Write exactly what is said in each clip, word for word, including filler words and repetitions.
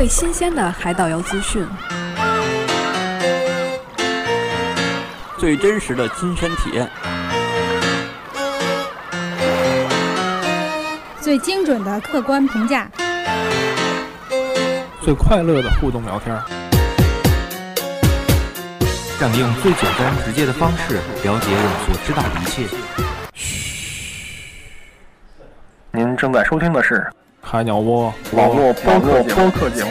最新鲜的海岛游资讯， 最真实的亲身体验， 最精准的客观评价， 最快乐的互动聊天， 让你用最简单直接的方式了解我所知道的一切。 您正在收听的是海鸟窝网络播客播客节目。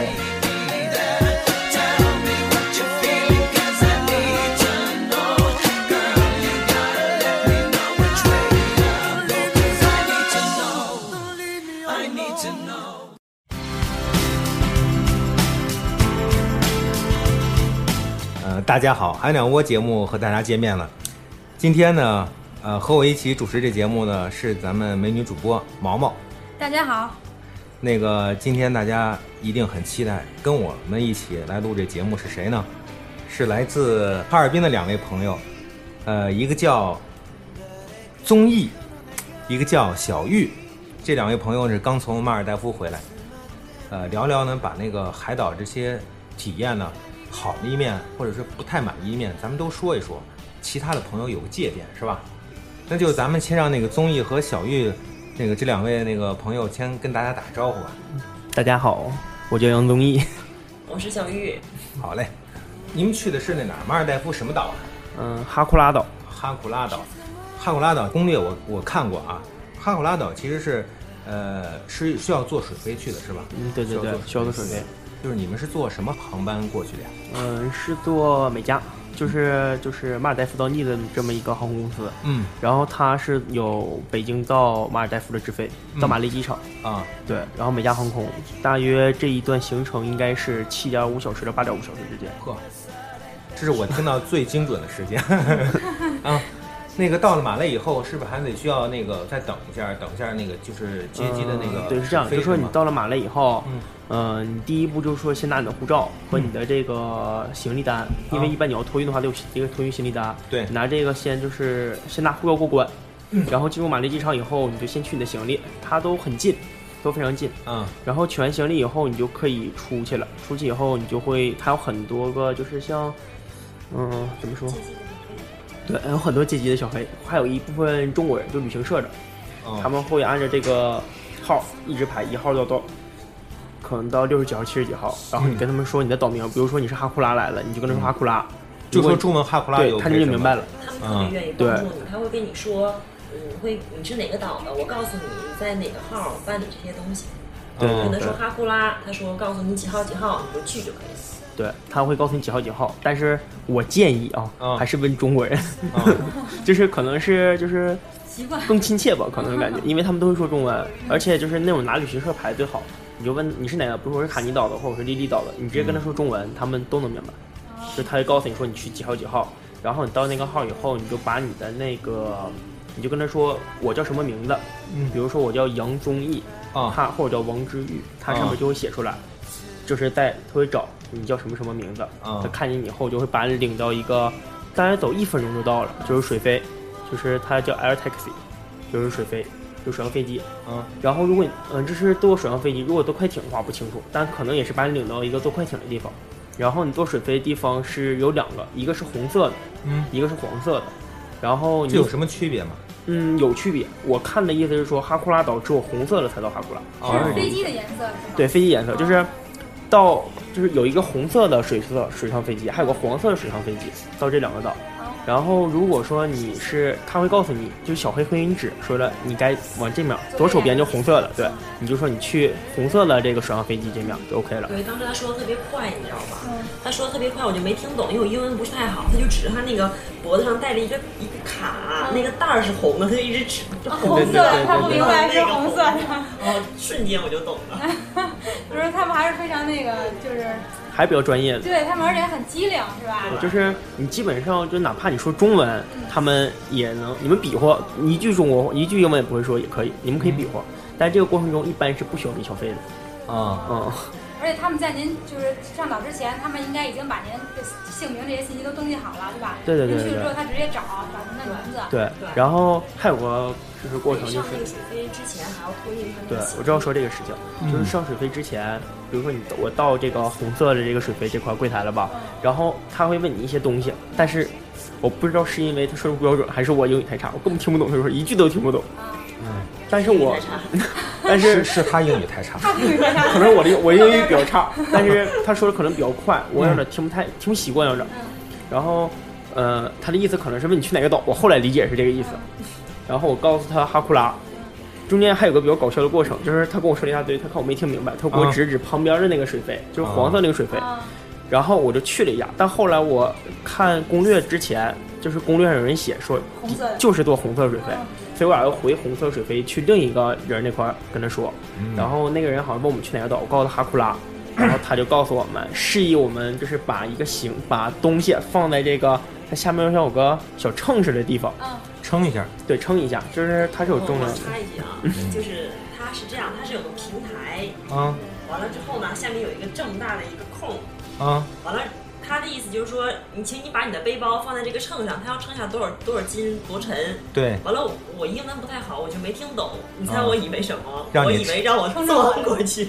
呃，大家好，海鸟窝节目和大家见面了。今天呢，呃，和我一起主持这节目呢是咱们美女主播毛毛。 大家好。 那个今天大家一定很期待跟我们一起来录这节目是谁呢？是来自哈尔滨的两位朋友，呃，一个叫宗毅，一个叫小玉。这两位朋友是刚从马尔代夫回来，呃，聊聊呢，把那个海岛这些体验呢，好的一面或者是不太满意一面，咱们都说一说。其他的朋友有个借鉴，是吧？那就咱们先让那个宗毅和小玉。那个这两位那个朋友先跟大家打个招呼吧。 大家好，我叫杨宗毅， 我是小玉。 好嘞，你们去的是那哪儿？马尔代夫什么岛啊？ 嗯，哈库拉岛。 哈库拉岛，哈库拉岛攻略我我看过啊。哈库拉岛其实是，呃，是需要坐水飞去的，是吧？ 嗯，对对对，需要坐水飞。 就是你们是坐什么航班过去的呀？ 嗯，是坐美加。就是就是马尔代夫到尼的这么一个航空公司， 嗯， 然后它是有北京到马尔代夫的直飞， 嗯、 到马累机场啊， 对，然后美加航空大约这一段行程应该是七点五小时到八点五小时之间。 呵，这是我听到最精准的时间啊。那个到了马累以后，是不是还得需要那个再等一下，等一下那个就是接机的那个、 嗯？对，是这样，就是说你到了马累以后，嗯。呃，你第一步就是说先拿你的护照和你的这个行李单，嗯、因为一般你要托运的话得有一个托运行李单。 对， 拿这个先就是先拿护照过关，嗯、然后进入马累机场以后，你就先取你的行李，它都很近，都非常近。 嗯， 然后取完行李以后，你就可以出去了。出去以后，你就会它有很多个，就是像，嗯，怎么说？对，有很多阶级的小黑，还有一部分中国人，就旅行社的， 嗯、 他们会按照这个号一直排，一号到多。可能到六十几号、七十几号，然后你跟他们说你的岛名，嗯、比如说你是哈库拉来了，你就跟他说哈库拉， 嗯、就说中文哈库拉， 对，他就明白了。 他们特别愿意帮助你，他会跟你说，嗯，会你是哪个岛的，我告诉你在哪个号办理这些东西。 对， 可能说哈库拉，他说告诉你几号几号，你就去就可以了。 对，他会告诉你几号几号，但是我建议啊， 嗯、 还是问中国人，嗯、就是可能是就是更亲切吧，可能感觉，因为他们都会说中文，而且就是那种拿旅行社牌最好。你就问你是哪个，比如说是卡尼岛的或者是莉莉岛的，你直接跟他说中文，嗯、他们都能明白。就他会告诉你说你去几号几号，然后你到那个号以后，你就把你的那个，你就跟他说我叫什么名字，嗯，比如说我叫杨宗毅啊，他或者叫王之玉，他上面就会写出来，啊、就是在他会找你叫什么什么名字，啊，他看见以后就会把你领到一个，大概走一分钟就到了，就是水飞，就是他叫 Air Taxi， 就是水飞。就水上飞机， 嗯， 然后如果你，嗯，这是坐水上飞机，如果坐快艇的话不清楚，但可能也是把你领到一个坐快艇的地方，然后你坐水飞的地方是有两个，一个是红色的， 嗯， 一个是黄色的，然后你这有什么区别吗？ 嗯，有区别。我看的意思是说，哈库拉岛只有红色的才到哈库拉， 哦，是飞机的颜色是吗？ 对，飞机颜色就是到就是有一个红色的水色水上飞机，还有个黄色的水上飞机，到这两个岛。然后如果说你是，他会告诉你，就是小黑会给你指说了，你该往这面，左手边就红色的，对，你就说你去红色的这个水上飞机这面就 OK 了。 对，当时他说的特别快，你知道吧？嗯、他说的特别快，我就没听懂，因为我英文不是太好，他就指着他那个脖子上戴着一个一个卡，嗯、那个带儿是红的，他就一直指着红色的，他不明白是红色的。 然后瞬间我就懂了。 就是他们还是非常那个，就是。 还比较专业的， 对他们而且很机灵，是吧？ 就是你基本上就哪怕你说中文，嗯、他们也能，你们比划一句中国一句英文也不会说也可以，你们可以比划，嗯、但是这个过程中一般是不需要给小费的。 啊嗯， 而且他们在您就是上岛之前，他们应该已经把您的姓名这些信息都登记好了，对吧？ 对对对对。 您去了之后，他直接找找您的名字。 对，然后还有个就是过程就是。 上那个水飞之前还要托运他们。 对，我知道说这个事情，嗯、就是上水飞之前，比如说你我到这个红色的这个水飞这块柜台了吧，嗯、然后他会问你一些东西，但是我不知道是因为他说的不标准，还是我英语太差，我根本听不懂，他说一句都听不懂。 嗯， 但是我，但是是他英语太差， 可能我的我英语比较差，但是他说的可能比较快，我有点听不太听不习惯有点。然后，呃，他的意思可能是问你去哪个岛，我后来理解是这个意思。然后我告诉他哈库拉，中间还有个比较搞笑的过程，就是他跟我说了一大堆，他看我没听明白，他给我指指旁边的那个水飞，就是黄色那个水飞。然后我就去了一下，但后来我看攻略之前，就是攻略上有人写说，就是做红色水飞。所以我俩要回红色水飞去另一个人那块跟他说，嗯、然后那个人好像问我们去哪个岛，我告诉他哈库拉，然后他就告诉我们示意我们就是把一个行把东西放在这个它下面像有个小秤似的地方， 嗯， 称一下， 对，称一下，就是它是有重量的。 我插一句啊，就是它是这样，它是有个平台， 啊、嗯， 完了之后呢，下面有一个这么大的一个空， 啊、嗯， 完了。他的意思就是说，你请你把你的背包放在这个秤上，他要称下多少多少斤多沉。 对。 完了，我英文不太好，我就没听懂。你猜我以为什么？ 嗯、 我以为让我钻过去。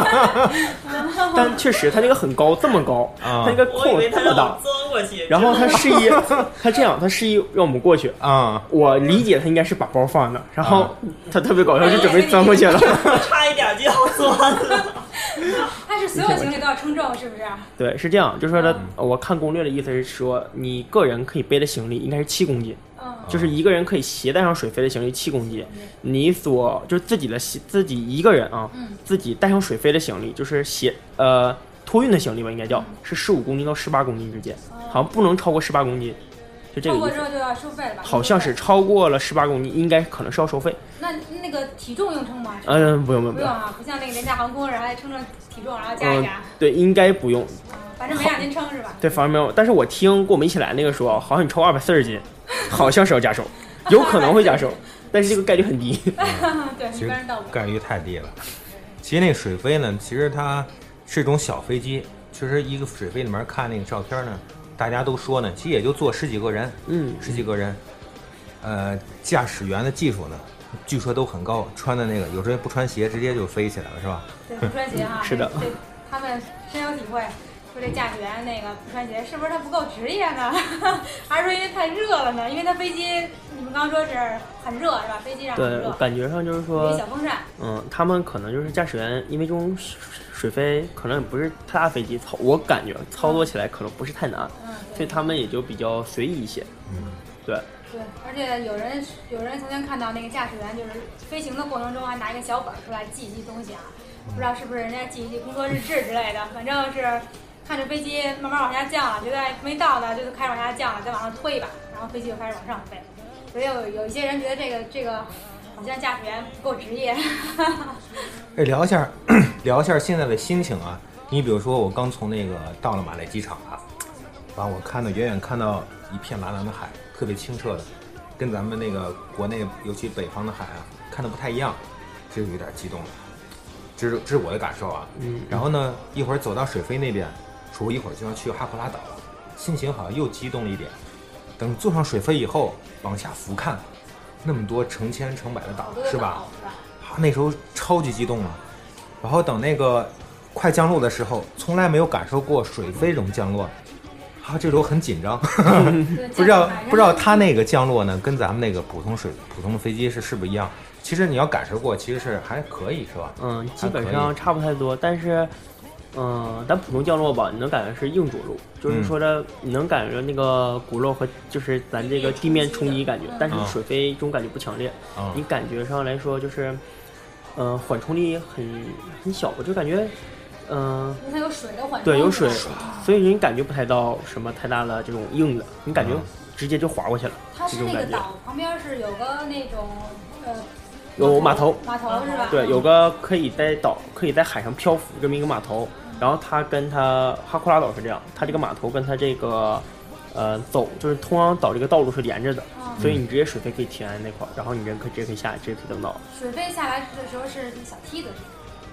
但确实，他那个很高，这么高， 啊、 他那个空这么大， 钻过去。 然后他示意，他这样，他示意让我们过去啊。 我理解他应该是把包放那，然后他特别搞笑，就准备钻过去了， 差一点就要钻了。 他是所有行李都要称重，是不是？ 对，是这样，就是说他，我看攻略的意思是说，你个人可以背的行李应该是七公斤，嗯、就是一个人可以携带上水飞的行李七公斤，嗯、你所就是自己的自己一个人啊，嗯、自己带上水飞的行李，就是携呃托运的行李吧，应该叫、嗯、是十五公斤到十八公斤之间，嗯、好像不能超过十八公斤。就这个意思。 超过之后就要收费了吧？ 好像是超过了十八公斤，应该可能是要收费。 那那个体重用称吗？ 嗯，不用不用不用啊，不像那个廉价航空，然后还称称体重，然后加一加。 嗯、对，应该不用。 嗯、反正没让您称是吧？ 对，反正没有。但是我听跟我们一起来那个说，好像你超二百四十斤，好像是要加收，有可能会加收，但是这个概率很低。 对，一般人到不。 概率太低了。其实那个水飞呢，其实它是一种小飞机。其实一个水飞里面看那个照片呢。大家都说呢，其实也就坐十几个人， 嗯， 十几个人，呃，驾驶员的技术呢，据说都很高，穿的那个有时候不穿鞋直接就飞起来了，是吧？ 对，不穿鞋哈， 是的， 对，他们深有体会。说这驾驶员那个不穿鞋，是不是他不够职业呢？还是说因为太热了呢？因为他飞机，你们刚刚说是很热是吧？飞机上很热。 对，感觉上就是说， 有小风扇。 嗯，他们可能就是驾驶员，因为这种水飞可能也不是太大飞机操，我感觉操作起来可能不是太难， 嗯， 所以他们也就比较随意一些。 嗯， 对。 对，而且有人有人曾经看到那个驾驶员就是飞行的过程中还拿一个小本出来记一记东西啊，不知道是不是人家记一记工作日志之类的，反正是。看着飞机慢慢往下降了，觉得没到呢，就开始往下降了，再往上推一把，然后飞机就开始往上飞。所以有有一些人觉得这个这个好像驾驶员不够职业。 哎，聊一下聊一下现在的心情啊。你比如说，我刚从那个到了马累机场啊，完我看到远远看到一片蓝蓝的海，特别清澈的，跟咱们那个国内尤其北方的海啊看的不太一样，这就有点激动了。这是这是我的感受啊。 嗯。 然后呢，一会儿走到水飞那边。说一会儿就要去哈库拉岛了，心情好像又激动了一点。等坐上水飞以后，往下俯瞰，那么多成千成百的岛，是吧？啊，那时候超级激动了。然后等那个快降落的时候，从来没有感受过水飞这种降落，啊，这时候很紧张，不知道不知道他那个降落呢，跟咱们那个普通水普通的飞机是是不是一样？其实你要感受过，其实是还可以，是吧？ 嗯，基本上差不太多，但是。嗯，咱普通降落吧，你能感觉是硬着陆，就是说的、嗯、你能感觉那个骨肉和就是咱这个地面冲击感觉，但是水飞这种感觉不强烈， 嗯、 你感觉上来说就是，嗯、呃，缓冲力很很小，我就感觉，嗯、呃， 它有水的缓冲， 对，有水，所以你感觉不太到什么太大的这种硬的，你感觉直接就滑过去了。 它是那个岛旁边是有个那种呃。 有码头， 码头是吧？ 对，有个可以在岛可以在海上漂浮这么一个码头，然后它跟它哈库拉岛是这样，它这个码头跟它这个呃走就是通往岛这个道路是连着的，嗯、所以你直接水飞可以停在那块，然后你人可以直接可以下来，直接可以登岛。 水飞下来的时候是一个小梯子，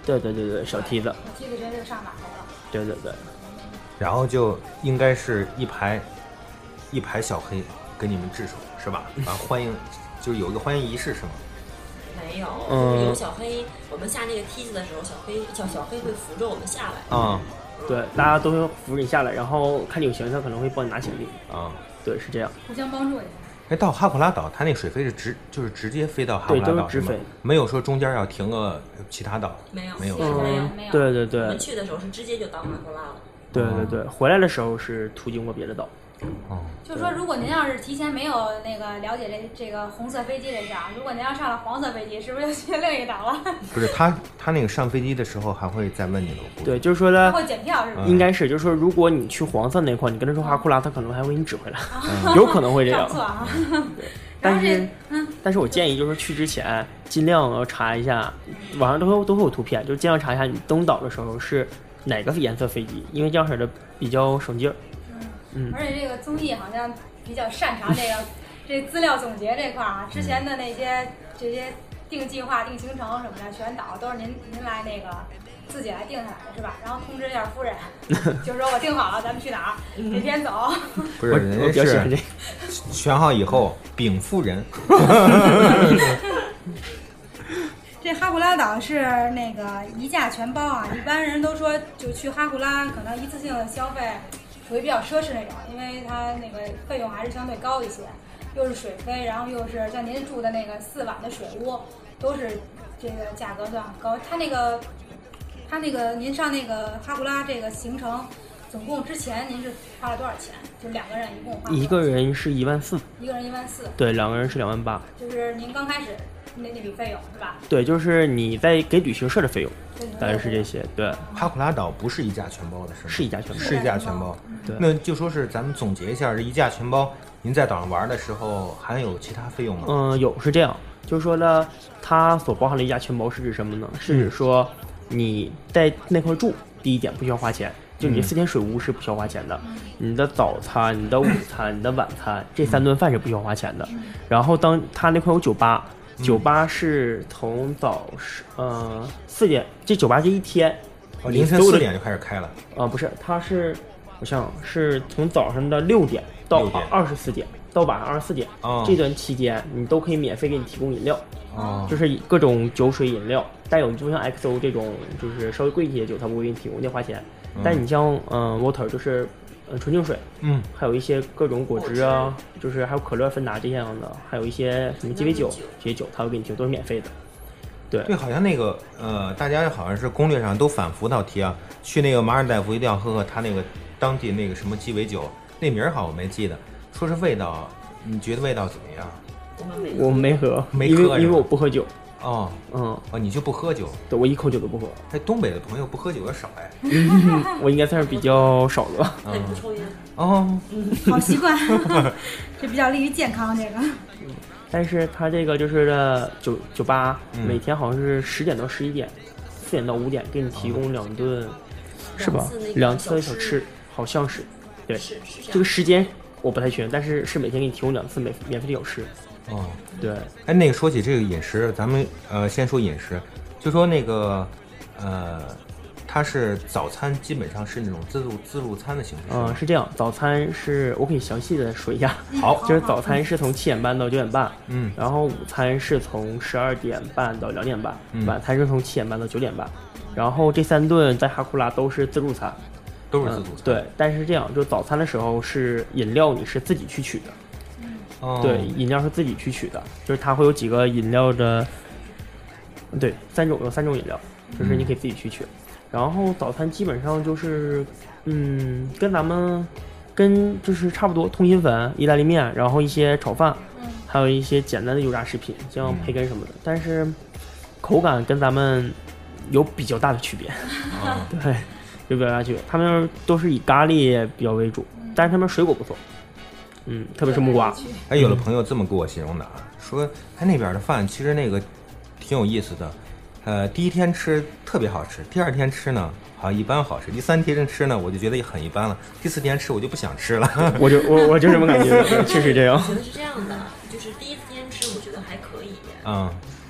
对对对对，小梯子， 小梯子直接就上码头了。 对对对。 然后就应该是一排一排小黑给你们治手是吧？啊，欢迎，就是有一个欢迎仪式是吗？ 没有，就是有小黑，我们下那个梯子的时候，小黑小小黑会扶着我们下来。 啊、 嗯， 对，大家都会扶着你下来，然后看你有行李，他可能会帮你拿行李。 啊、 对，是这样。 互相帮助一下。 哎，到哈库拉岛，它那水飞是直，就是直接飞到哈库拉岛， 对，都是直飞， 没有说中间要停个其他岛。 没有， 没有， 嗯、 没有，没有。 对对对。 我们去的时候是直接就到哈库拉了。 对对对，回来的时候是途经过别的岛。 哦， 就是说，如果您要是提前没有那个了解这这个红色飞机这事儿，如果您要上了黄色飞机，是不是就去另一岛了？ 不是，他他那个上飞机的时候还会再问你了。 对，就是说呢， 他会检票是吧？ 应该是，就是说，如果你去黄色那块，你跟他说哈库拉，他可能还会给你指回来，嗯、有可能会这样。 错啊。 对，但是，嗯，但是我建议就是去之前尽量要查一下，网上都会都会有图片，就尽量查一下你登岛的时候是哪个颜色飞机，因为这样式的比较省劲儿。 嗯，而且这个综艺好像比较擅长这个这资料总结这块啊，之前的那些这些定计划、定行程什么的选岛都是您您来那个自己来定下来的是吧？然后通知一下夫人，就说我定好了，咱们去哪儿，哪天走。 不是，人家是选好以后禀夫人。 这哈库拉岛是那个一价全包啊，一般人都说就去哈库拉，可能一次性的消费属于比较奢侈那种，因为它那个费用还是相对高一些，又是水费，然后又是像您住的那个四晚的水屋，都是这个价格算高。它那个，它那个您上那个哈库拉这个行程，总共之前您是花了多少钱？就两个人一共花了？ 一个人是一万四， 一个人一万四。 对，两个人是两万八。 就是您刚开始那那笔费用是吧？ 对，就是你在给旅行社的费用，大概是这些。对， 哈库拉岛不是一价全包的是吗？ 是一价全包， 是一价全包。对，那就说是咱们总结一下，这一价全包，您在岛上玩的时候还有其他费用吗？ 嗯，有，是这样，就是说呢，它所包含的一价全包是指什么呢？是指说你在那块住，第一点不需要花钱。就你四天水屋是不需要花钱的，嗯、你的早餐、你的午餐、你的晚餐这三顿饭是不需要花钱的。嗯、然后当他那块有酒吧，嗯、酒吧是从早呃四点，这酒吧这一天， 哦，凌晨四点就开始开了。 啊、呃，不是，它是我想是从早上的六点到二十四点到晚上二十四点，哦、这段期间你都可以免费给你提供饮料。哦，就是各种酒水饮料，但有就像 X O 这种就是稍微贵一些的酒，它不会给你提供，得花钱。嗯、但你像嗯、呃、water 就是呃纯净水，嗯，还有一些各种果汁啊，就是还有可乐、芬达这样的，还有一些什么鸡尾酒这些酒，它会给你提供，都是免费的。对对，好像那个呃，大家好像是攻略上都反复到提啊，去那个马尔代夫一定要喝喝他那个当地那个什么鸡尾酒，那名儿好像我没记得，说是味道，你觉得味道怎么样？ 我没喝， 没喝， 因为因为我不喝酒。 哦， 嗯， 哦，你就不喝酒？ 对，我一口酒都不喝。 哎，东北的朋友不喝酒的少哎。 嗯，我应该算是比较少的吧。 他也不抽烟。 哦， 好习惯，这比较利于健康这个。 但是他这个就是酒酒吧，嗯、每天好像是十点到十一点，四点到五点给你提供两顿，哦、是吧？两次小吃，好像是。对， 是是这个时间我不太确定，但是是每天给你提供两次免免费的小吃。 哦， 对， 哎，那个说起这个饮食，咱们呃先说饮食，就说那个呃，它是早餐基本上是那种自助自助餐的形式。 嗯，是这样，早餐是我可以详细的说一下。 好， 就是早餐是从七点半到九点半， 嗯， 然后午餐是从十二点半到两点半，嗯、晚餐是从七点半到九点半，然后这三顿在哈库拉都是自助餐， 都是自助餐。 嗯、对，但是这样，就早餐的时候是饮料你是自己去取的。 哦、 对，饮料是自己去取的，就是它会有几个饮料的，对，三种有三种饮料，就是你可以自己去取。嗯、然后早餐基本上就是，嗯，跟咱们跟就是差不多，通心粉、意大利面，然后一些炒饭，嗯、还有一些简单的油炸食品，像培根什么的，嗯、但是口感跟咱们有比较大的区别。 哦、 对，有比较大区别。他们都是以咖喱比较为主，但是他们水果不错。嗯，特别是木瓜。 哎，有的朋友这么给我形容的啊，说他那边的饭其实那个挺有意思的，呃，第一天吃特别好吃，第二天吃呢好像一般好吃，第三天吃呢我就觉得也很一般了，第四天吃我就不想吃了。 我就我我就这么感觉的，确实这样。 我觉得是这样的，就是第一天吃我觉得还可以，嗯，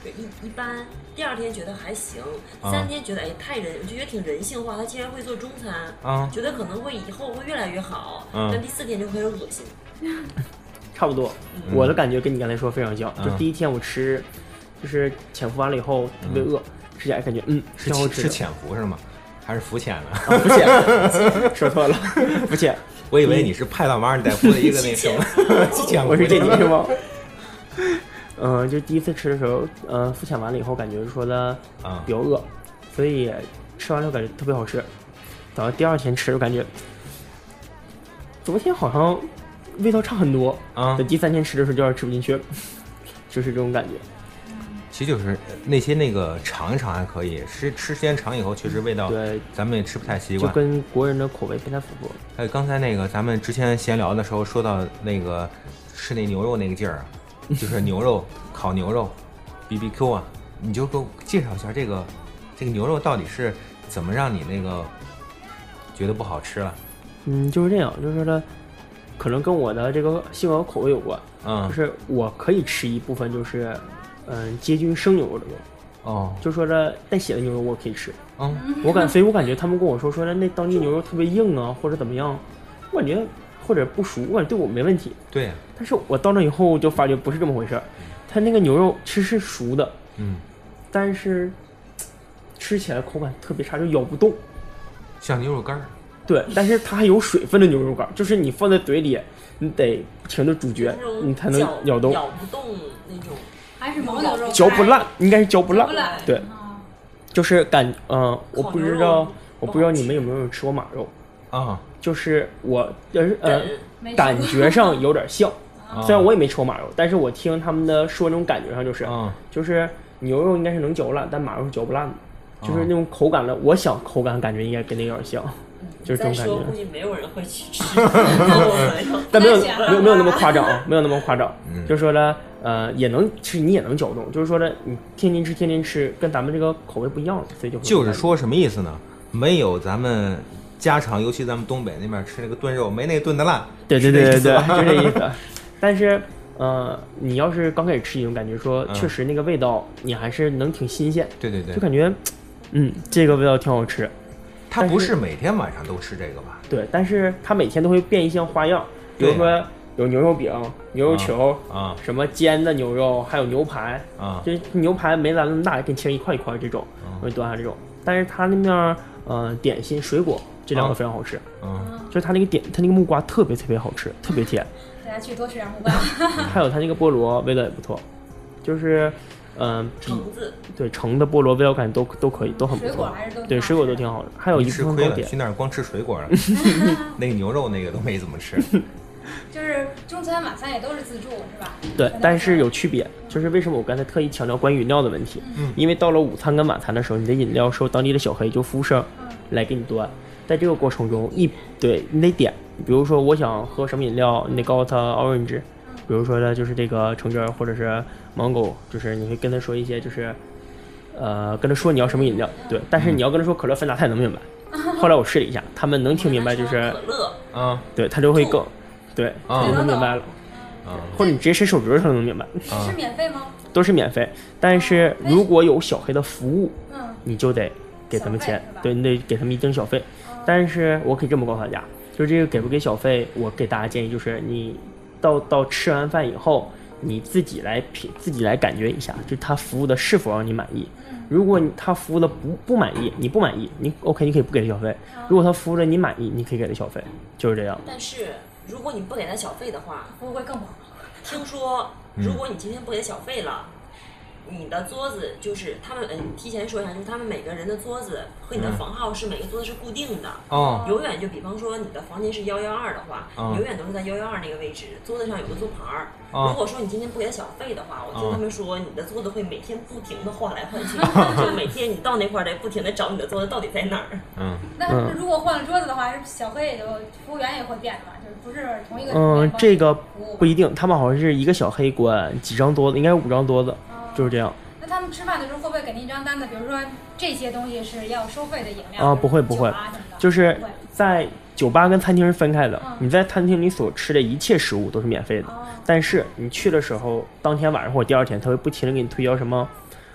一一般，第二天觉得还行， 啊三天觉得哎太人，就觉得挺人性化。他竟然会做中餐， 啊， 觉得可能会以后会越来越好， 嗯但第四天就会有恶心。 差不多， 嗯我的感觉跟你刚才说非常像。 嗯就第一天我吃，就是潜伏完了以后特别饿，吃起来感觉嗯是挺好吃的。 是潜伏是吗？还是浮潜了？ 啊，浮潜，说错了，浮潜。 我以为你是派到马尔代夫的一个那什么潜伏， 我是这你是吗？嗯、呃，就第一次吃的时候，呃，浮潜完了以后，感觉说的啊比较饿，所以吃完了感觉特别好吃。等到第二天吃，我感觉昨天好像味道差很多啊等第三天吃的时候，就有点吃不进去了，就是这种感觉。 其实就是那些那个尝一尝还可以，吃吃时间长以后，确实味道对， 咱们也吃不太习就惯。 跟国人的口味不太符合。 还有刚才那个咱们之前闲聊的时候说到那个吃那牛肉那个劲儿啊，就是牛肉烤牛肉 B B Q 啊，你就给我介绍一下这个这个牛肉到底是怎么让你那个觉得不好吃了？ 嗯，就是这样，就是说呢，可能跟我的这个性格口味有关。 嗯， 就是我可以吃一部分，就是嗯接近生牛肉的肉。 哦， 就说这带血的牛肉我可以吃。 嗯， 我感，所以我感觉他们跟我说说那当地牛肉特别硬啊，或者怎么样，我感觉或者不熟，我感觉对我没问题。 对呀、 但是我到那以后就发觉不是这么回事儿，它那个牛肉其实是熟的， 嗯， 但是吃起来口感特别差，就咬不动。 像牛肉干儿。 对，但是它还有水分的牛肉干，就是你放在嘴里，你得不停的咀嚼，你才能咬动。 咬不动那种， 还是牦牛肉嚼不烂，应该是嚼不烂。 嚼不烂对， 啊就是感，嗯、呃，我不知道烤牛肉， 我不知道你们有没有吃过马肉， 啊， 就是我呃呃没吃过感觉上有点像， 啊虽然我也没吃过马肉，但是我听他们的说那种感觉上就是， 啊就是牛肉应该是能嚼烂，但马肉是嚼不烂的， 啊就是那种口感的，我想口感感觉应该跟那个有点像，就是这再说种感觉。 估计没有人会去吃，我没有。 但没有太咸了没有没有那么夸张，啊，没有那么夸张。 嗯就是说呢，呃，也能其实你也能搅动，就是说呢，你天天吃天天吃，跟咱们这个口味不一样了，所以就会就是说什么意思呢？没有咱们家常，尤其咱们东北那边吃那个炖肉，没那个炖的烂。 对对对对对， 是这意思吧就这意思。但是呃，你要是刚开始吃一种感觉说， 嗯确实那个味道你还是能挺新鲜， 对对对就，感觉嗯这个味道挺好吃。 他不是每天晚上都吃这个吧？ 对，但是它每天都会变一些花样，比如对说有牛肉饼、牛肉球。 啊什么煎的牛肉，还有牛排， 啊这牛排没咱那么大，给你切成一块一块这种， 嗯我给端下这种。但是它那面儿，呃，点心、水果这两个啊非常好吃， 嗯就是它那个点，它那个木瓜特别特别好吃，特别甜， 大家去多吃点木瓜。 还有它那个菠萝味道也不错，就是，嗯、比橙子， 对橙的菠萝味道感觉都都可以，都很不水果错， 还是都对水果都挺好的，还有一你吃亏了， 部分糕点去那儿光吃水果了，那个牛肉那个都没怎么吃。 就是中餐晚餐也都是自助是吧？ 对可，能但是有区别，就是为什么我刚才特意强调关于饮料的问题， 嗯因为到了午餐跟晚餐的时候，你的饮料是由当地的小黑就服务生来给你端，在这个过程中，一对你得点，比如说我想喝什么饮料，你得告诉他 orange，比如说呢就是这个橙汁儿或者是 mango，就是你会跟他说一些就是，呃，跟他说你要什么饮料，对，但是你要跟他说可乐芬达，他也能明白。后来我试了一下，他们能听明白，就是可乐， 啊对他就会更，对， 啊他就能明白了， 啊或者你直接伸手指头他能明白。 啊是免费吗？ 都是免费，但是如果有小黑的服务， 嗯， 你就得给他们钱小费是吧， 对你得给他们一定小费。但是我可以这么告诉大家，就是这个给不给小费，我给大家建议就是你到到吃完饭以后，你自己来品，自己来感觉一下，就他服务的是否让你满意。如果你他服务的不不满意，你不满意，你 OK 你可以不给他小费。如果他服务的你满意，你可以给他小费，就是这样。 但是如果你不给他小费的话， 服务会更不好。 听说如果你今天不给小费了，你的桌子就是他们，嗯，提前说一下，就是他们每个人的桌子和你的房号是每个桌子是固定的， 哦永远就比方说你的房间是幺幺二的话， 嗯永远都是在幺幺二那个位置，桌子上有个桌牌儿。 嗯如果说你今天不给他小费的话，我听嗯他们说你的桌子会每天不停的换来换去，就每天你到那块儿得不停的找你的桌子到底在哪儿。 嗯那如果换了桌子的话，小黑也就服务员也会变的吧？就是不是同一个嗯员，工这个服务不一定，他们好像是一个小黑管几张桌子，应该是五张桌子，就是这样。 那他们吃饭的时候会不会给您一张单子？比如说这些东西是要收费的饮料啊不会不会酒啊什么的就是不会在酒吧跟餐厅是分开的， 嗯你在餐厅里所吃的一切食物都是免费的， 哦但是你去的时候，当天晚上或者第二天，他会不停的给你推销什么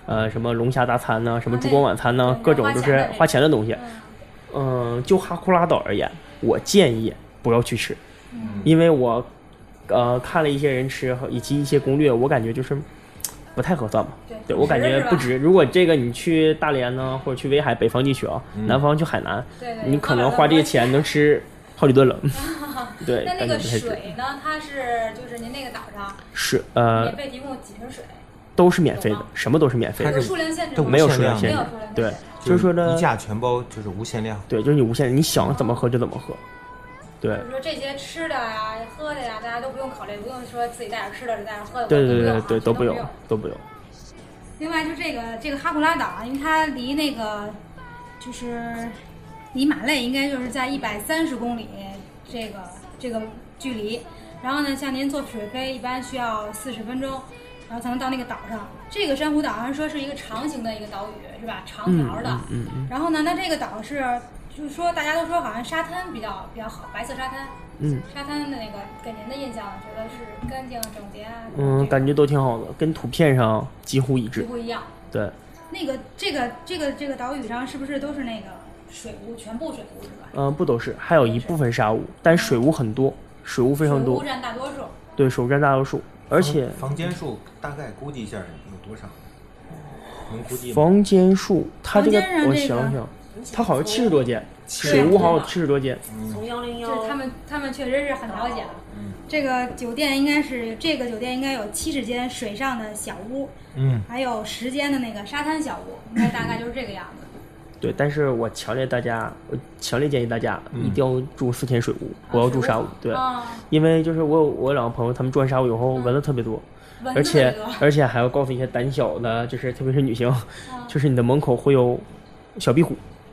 呃什么龙虾大餐呢、啊，什么烛光晚餐呢、啊，各种都是花钱的东西。嗯、呃，就哈库拉岛而言，我建议不要去吃，嗯、因为我呃看了一些人吃以及一些攻略，我感觉就是不太合算嘛。对，对我感觉不值。如果这个你去大连呢，或者去威海北方地区啊，嗯、南方去海南，对对，你可能花这些钱能吃好几顿了。对， 那那个水呢？它是就是您那个岛上是呃免费提供几瓶水， 都是免费的，什么都是免费的， 有数量限制吗？ 没有数量限制，对，就是说呢， 一价全包就是无限量， 对，就是你无限，你想怎么喝就怎么喝，对。 就是说这些吃的呀、喝的呀，大家都不用考虑，不用说自己带点吃的，带点喝的， 对对对对，都不用，都不用。 另外，就这个这个哈库拉岛啊，因为它离那个就是离马累应该就是在一百三十公里这个。这个距离，然后呢，像您坐水飞一般需要四十分钟，然后才能到那个岛上。这个珊瑚岛上说是一个长形的一个岛屿，是吧？长条的。嗯嗯嗯、然后呢，那这个岛是，就是说大家都说好像沙滩比较比较好，白色沙滩。嗯。沙滩的那个给您的印象，觉得是干净整洁啊？ 嗯，感觉都挺好的，跟图片上几乎一致。 几乎一样。 对。 那个这个这个这个岛屿上是不是都是那个？水屋全部水屋是吧？ 嗯，不都是，还有一部分沙屋，但水屋很多，水屋非常多。 水屋占大多数。 对，水屋占大多数，而且房间数大概估计一下有多少？能估计吗？ 房间数，它这个我想想，它好像七十多间，水屋好像七十多间。 从幺零幺， 就是他们他们确实是很了解了。嗯。这个酒店应该是这个酒店应该有七十间水上的小屋，嗯，还有十间的那个沙滩小屋，应该大概就是这个样子。 对，但是我强烈大家，我强烈建议大家一定要住四天水屋，不要住沙屋。对，因为就是我有我两个朋友，他们住完沙屋以后蚊子特别多，而且而且还要告诉一些胆小的，就是特别是女性，就是你的门口会有小壁虎。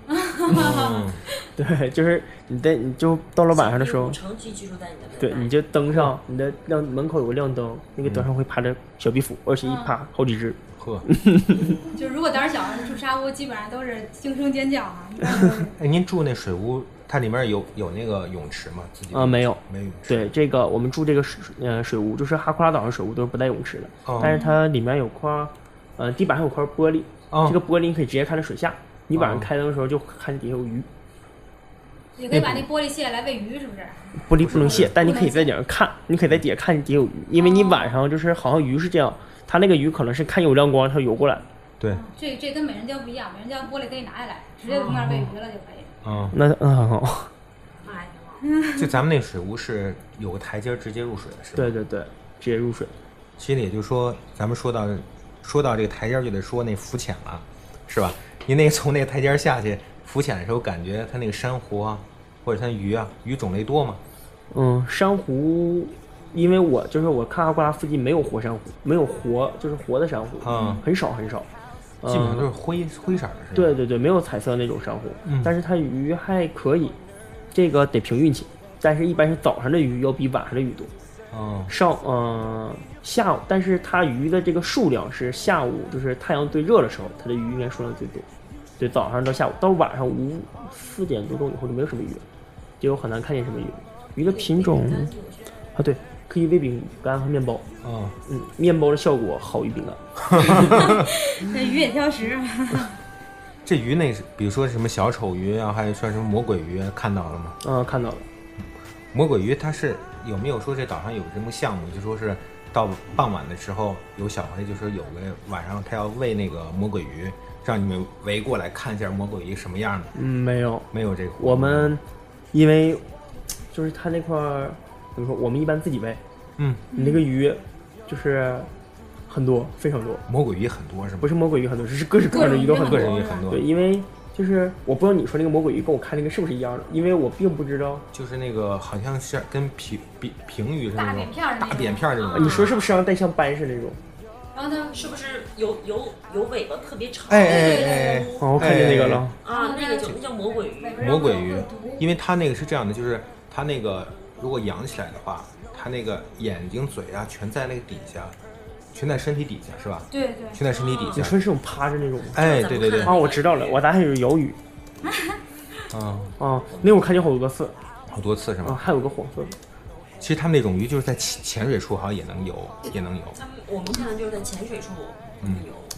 对，就是你在你就到了晚上的时候， 长期居住在你的对，你就灯上你的亮门口有个亮灯，那个灯上会趴着小壁虎，而且一趴好几只。 就如果胆小住沙屋，基本上都是惊声尖叫啊。 哎，您住那水屋，它里面有有那个泳池吗？自己啊、呃，没有， 没有泳池。 对，这个我们住这个水呃水屋，就是哈库拉岛上水屋都是不带泳池的，哦、但是它里面有块呃地板上有块玻璃，哦、这个玻璃你可以直接看着水下，你晚上开灯的时候就看底下有鱼。 你可以把那玻璃卸下来喂鱼，是不是？ 玻璃不能卸，但你可以在顶上看，你可以在底下看底下有鱼，因为你晚上就是好像鱼是这样。它那个鱼可能是看有亮光，它游过来。 对， 嗯、这这跟美人礁不一样，美人礁玻璃可以拿下来，直接从那儿喂鱼了就可以。 嗯， 那嗯很好。 那还挺好。 就咱们那水屋是有个台阶直接入水的，是吧？ 对对对，直接入水。 其实也就是说，咱们说到说到这个台阶，就得说那浮潜了，是吧？您那个从那个台阶下去浮潜的时候，感觉它那个珊瑚啊，或者它鱼啊，鱼种类多吗？ 嗯，珊瑚。因为我就是我看哈库拉附近没有活珊瑚，没有活就是活的珊瑚，嗯，很少很少， 基本上都是灰、嗯、灰色的。是吧？ 对对对，没有彩色那种珊瑚，嗯，但是它鱼还可以，这个得凭运气。但是一般是早上的鱼要比晚上的鱼多，哦，上嗯、呃、下午，但是它鱼的这个数量是下午就是太阳最热的时候，它的鱼应该数量最多。对，早上到下午到晚上五四点多钟以后就没有什么鱼了，就很难看见什么鱼。鱼的品种啊，对。可以喂饼干和面包，哦、嗯，面包的效果好于饼干。 那鱼也挑食。 这鱼那是，比如说什么小丑鱼啊，还有说什么魔鬼鱼，看到了吗？ 嗯，看到了。 魔鬼鱼它是有没有说这岛上有什么项目，就说是到傍晚的时候有小孩，就说有个晚上他要喂那个魔鬼鱼，让你们围过来看一下魔鬼鱼什么样的？ 嗯，没有， 没有这个。 我们因为就是他那块儿。比如说，我们一般自己喂，嗯，你那个鱼就是很多，非常多。 魔鬼鱼很多是吗？ 不是魔鬼鱼很多，是各式各样的鱼都很多。 各种鱼很多。 对，因为就是我不知道你说那个魔鬼鱼跟我看那个是不是一样的，因为我并不知道。 就是那个好像是跟平平平鱼是那种大扁片大扁片那种。 你说是不是身上带像斑似的那种？ 然后它是不是有有有尾巴特别长？ 哎哎哎！ 哦，我看见那个了。 啊，那个就那叫魔鬼鱼。 魔鬼鱼，因为它那个是这样的，就是它那个。如果养起来的话，它那个眼睛、嘴啊，全在那个底下，全在身体底下，是吧？ 对对， 全在身体底下。 你说是种趴着那种吗？ 哎，对对对。 啊，我知道了，我答案是鳐鱼。啊啊，那我看见好多次， 好多次是吗？ 啊，还有个黄色的。 其实他们那种鱼就是在潜水处好像也能游，也能游。 他们我们看的就是在潜水处嗯游。我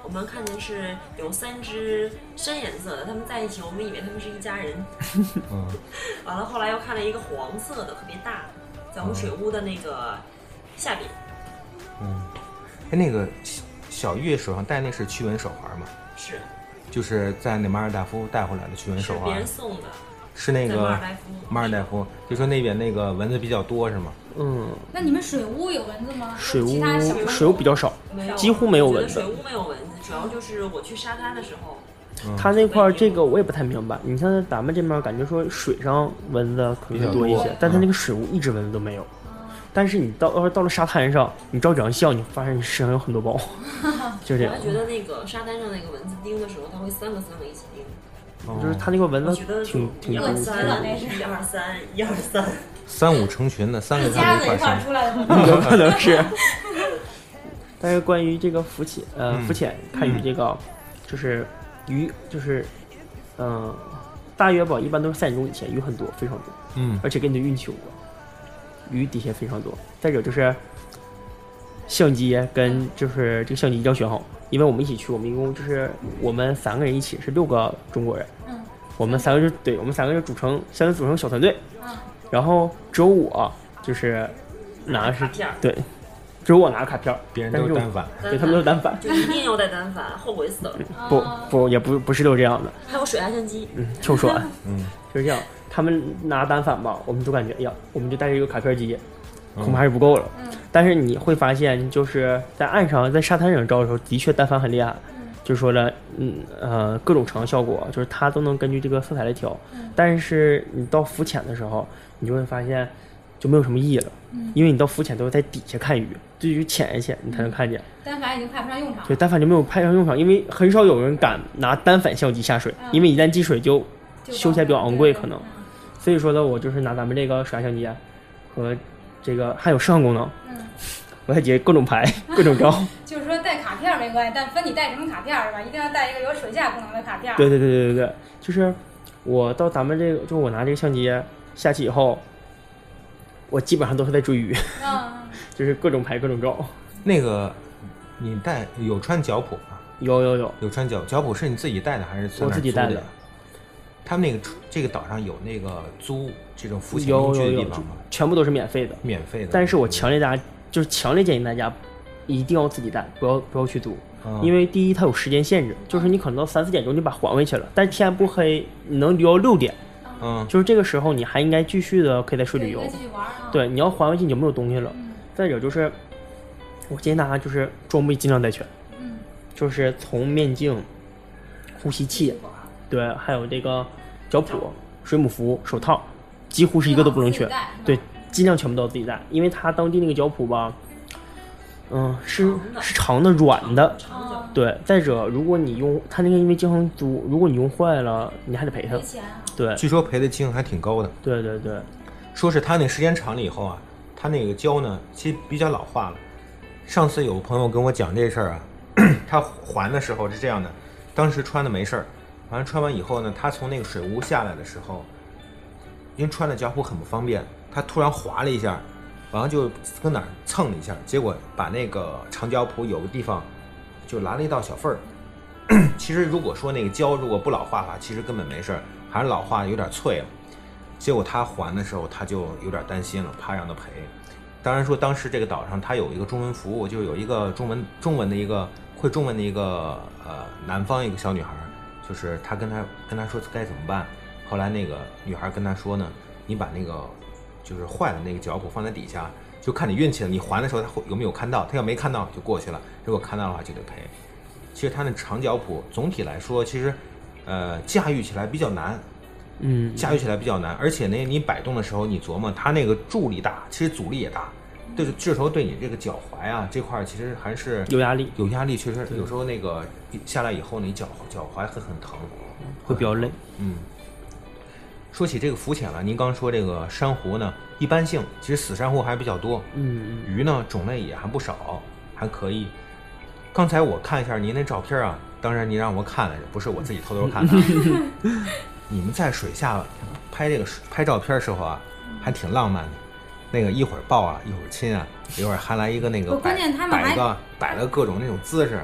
我们看见是有三只深颜色的，他们在一起，我们以为他们是一家人。 嗯， 完了，后来又看了一个黄色的，特别大，在我们水屋的那个下边。 嗯，哎，那个小玉手上戴那是驱蚊手环吗？ 是， 就是在那马尔代夫带回来的驱蚊手环。 是别人送的。 是那个马尔代夫， 马尔代夫，就说那边那个蚊子比较多是吗？ 嗯。 那你们水屋有蚊子吗？ 水屋其他小水屋比较少，几乎没有蚊子。 水屋没有蚊子，主要就是我去沙滩的时候。 嗯、 他那块儿这个我也不太明白。你像咱们这边感觉说水上蚊子可能多一些，但他那个水屋一只蚊子都没有。嗯、但是你到到了沙滩上，你照阳笑，你发现你身上有很多包，就这样。 我还觉得那个沙滩上那个蚊子叮的时候，它会三个三个一起叮。 就是它那个蚊子挺挺多，一二三，一二三，一二三， 三五成群的，三个家子一块出来的， 有可能是。但是关于这个浮潜，呃，浮潜看鱼这个，就是鱼，就是嗯、呃，大约吧，一般都是三点钟以前，鱼很多，非常多， 嗯， 而且跟你的运气有关，鱼底下非常多。再者就是相机跟就是这个相机一定要选好。因为我们一起去，我们一共就是我们三个人一起是六个中国人，嗯，我们三个就对我们三个就组成，相当于组成小团队，嗯，然后只有我就是拿是对，只有我拿卡片， 别人都是单反， 对他们都是单反， 就一定要带单反，后悔死了。 不不也不不是都是这样的， 还有水下相机， 嗯，听我说完，嗯，就是这样，他们拿单反吧，我们就感觉哎呀，我们就带着一个卡片机。恐怕还是不够了，嗯，但是你会发现，就是在岸上、在沙滩上照的时候，的确单反很厉害，嗯，就是说了，嗯呃，各种成像效果，就是它都能根据这个色彩来调，嗯，但是你到浮潜的时候，你就会发现就没有什么意义了，嗯，因为你到浮潜都是在底下看鱼，必须潜一潜你才能看见， 单反已经派不上用场， 对，单反就没有派上用场，因为很少有人敢拿单反相机下水，嗯，因为一旦进水就修起来比较昂贵，可能，所以说呢，我就是拿咱们这个水下相机和。这个还有摄像功能，嗯，我还接各种拍，各种照。 就是说带卡片没关系，但分你带什么卡片是吧？一定要带一个有水下功能的卡片。 对对对对对对，就是我到咱们这个，就我拿这个相机下去以后，我基本上都是在追鱼，嗯，就是各种拍各种照。 那个你带有穿脚蹼吗？ 有有有有穿脚脚蹼是你自己带的还是我自己带的？ 他们那个这个岛上有那个租这种浮潜用具的地方吗？ 全部都是免费的， 免费的。 但是我强烈大家就是强烈建议大家一定要自己带，不要不要去租，嗯，因为第一它有时间限制，就是你可能到三四点钟就把还回去了，但是天不黑，你能留到六点，嗯，就是这个时候你还应该继续的可以在水旅游， 继续玩啊， 对，你要还回去你就没有东西了。嗯，再者就是我建议大家就是装备尽量带全，嗯，就是从面镜、呼吸器，对，还有这个脚蹼、水母服、手套，几乎是一个都不能缺。对，尽量全部都自己带，因为它当地那个脚蹼吧，嗯，是是长的、软的。对，再者，如果你用它那个，因为经常租，如果你用坏了，你还得赔他。对， 据说赔的金额还挺高的。 对对对， 说是它那时间长了以后啊，它那个胶呢，其实比较老化了。上次有朋友跟我讲这事儿啊，他还的时候是这样的，当时穿的没事儿。完了穿完以后呢，他从那个水屋下来的时候，因为穿的脚蹼很不方便，他突然滑了一下，完了就跟哪儿蹭了一下，结果把那个长脚蹼有个地方就拉了一道小缝儿。其实如果说那个胶如果不老化的话，其实根本没事儿，还是老化有点脆了。结果他还的时候，他就有点担心了，怕让他赔。当然说当时这个岛上他有一个中文服务，就有一个中文中文的一个会中文的一个呃南方一个小女孩。就是他跟他跟他说该怎么办，后来那个女孩跟他说呢，你把那个就是坏的那个脚蹼放在底下，就看你运气了。你还的时候他有没有看到，他要没看到就过去了，如果看到的话就得赔。其实他那长脚蹼总体来说，其实呃驾驭起来比较难， 嗯， 驾驭起来比较难，而且呢你摆动的时候你琢磨，它那个助力大，其实阻力也大。对，这时候对你这个脚踝啊这块其实还是有压力， 有压力，确实有时候那个下来以后，你脚脚踝会很疼， 会比较累。 嗯，说起这个浮潜了，您刚说这个珊瑚呢，一般性其实死珊瑚还比较多， 嗯， 鱼呢种类也还不少，还可以。刚才我看一下您那照片啊，当然您让我看了，不是我自己偷偷看的。你们在水下拍这个拍照片的时候啊，还挺浪漫的。那个一会儿抱啊，一会儿亲啊，一会儿还来一个那个摆摆个摆了各种那种姿势，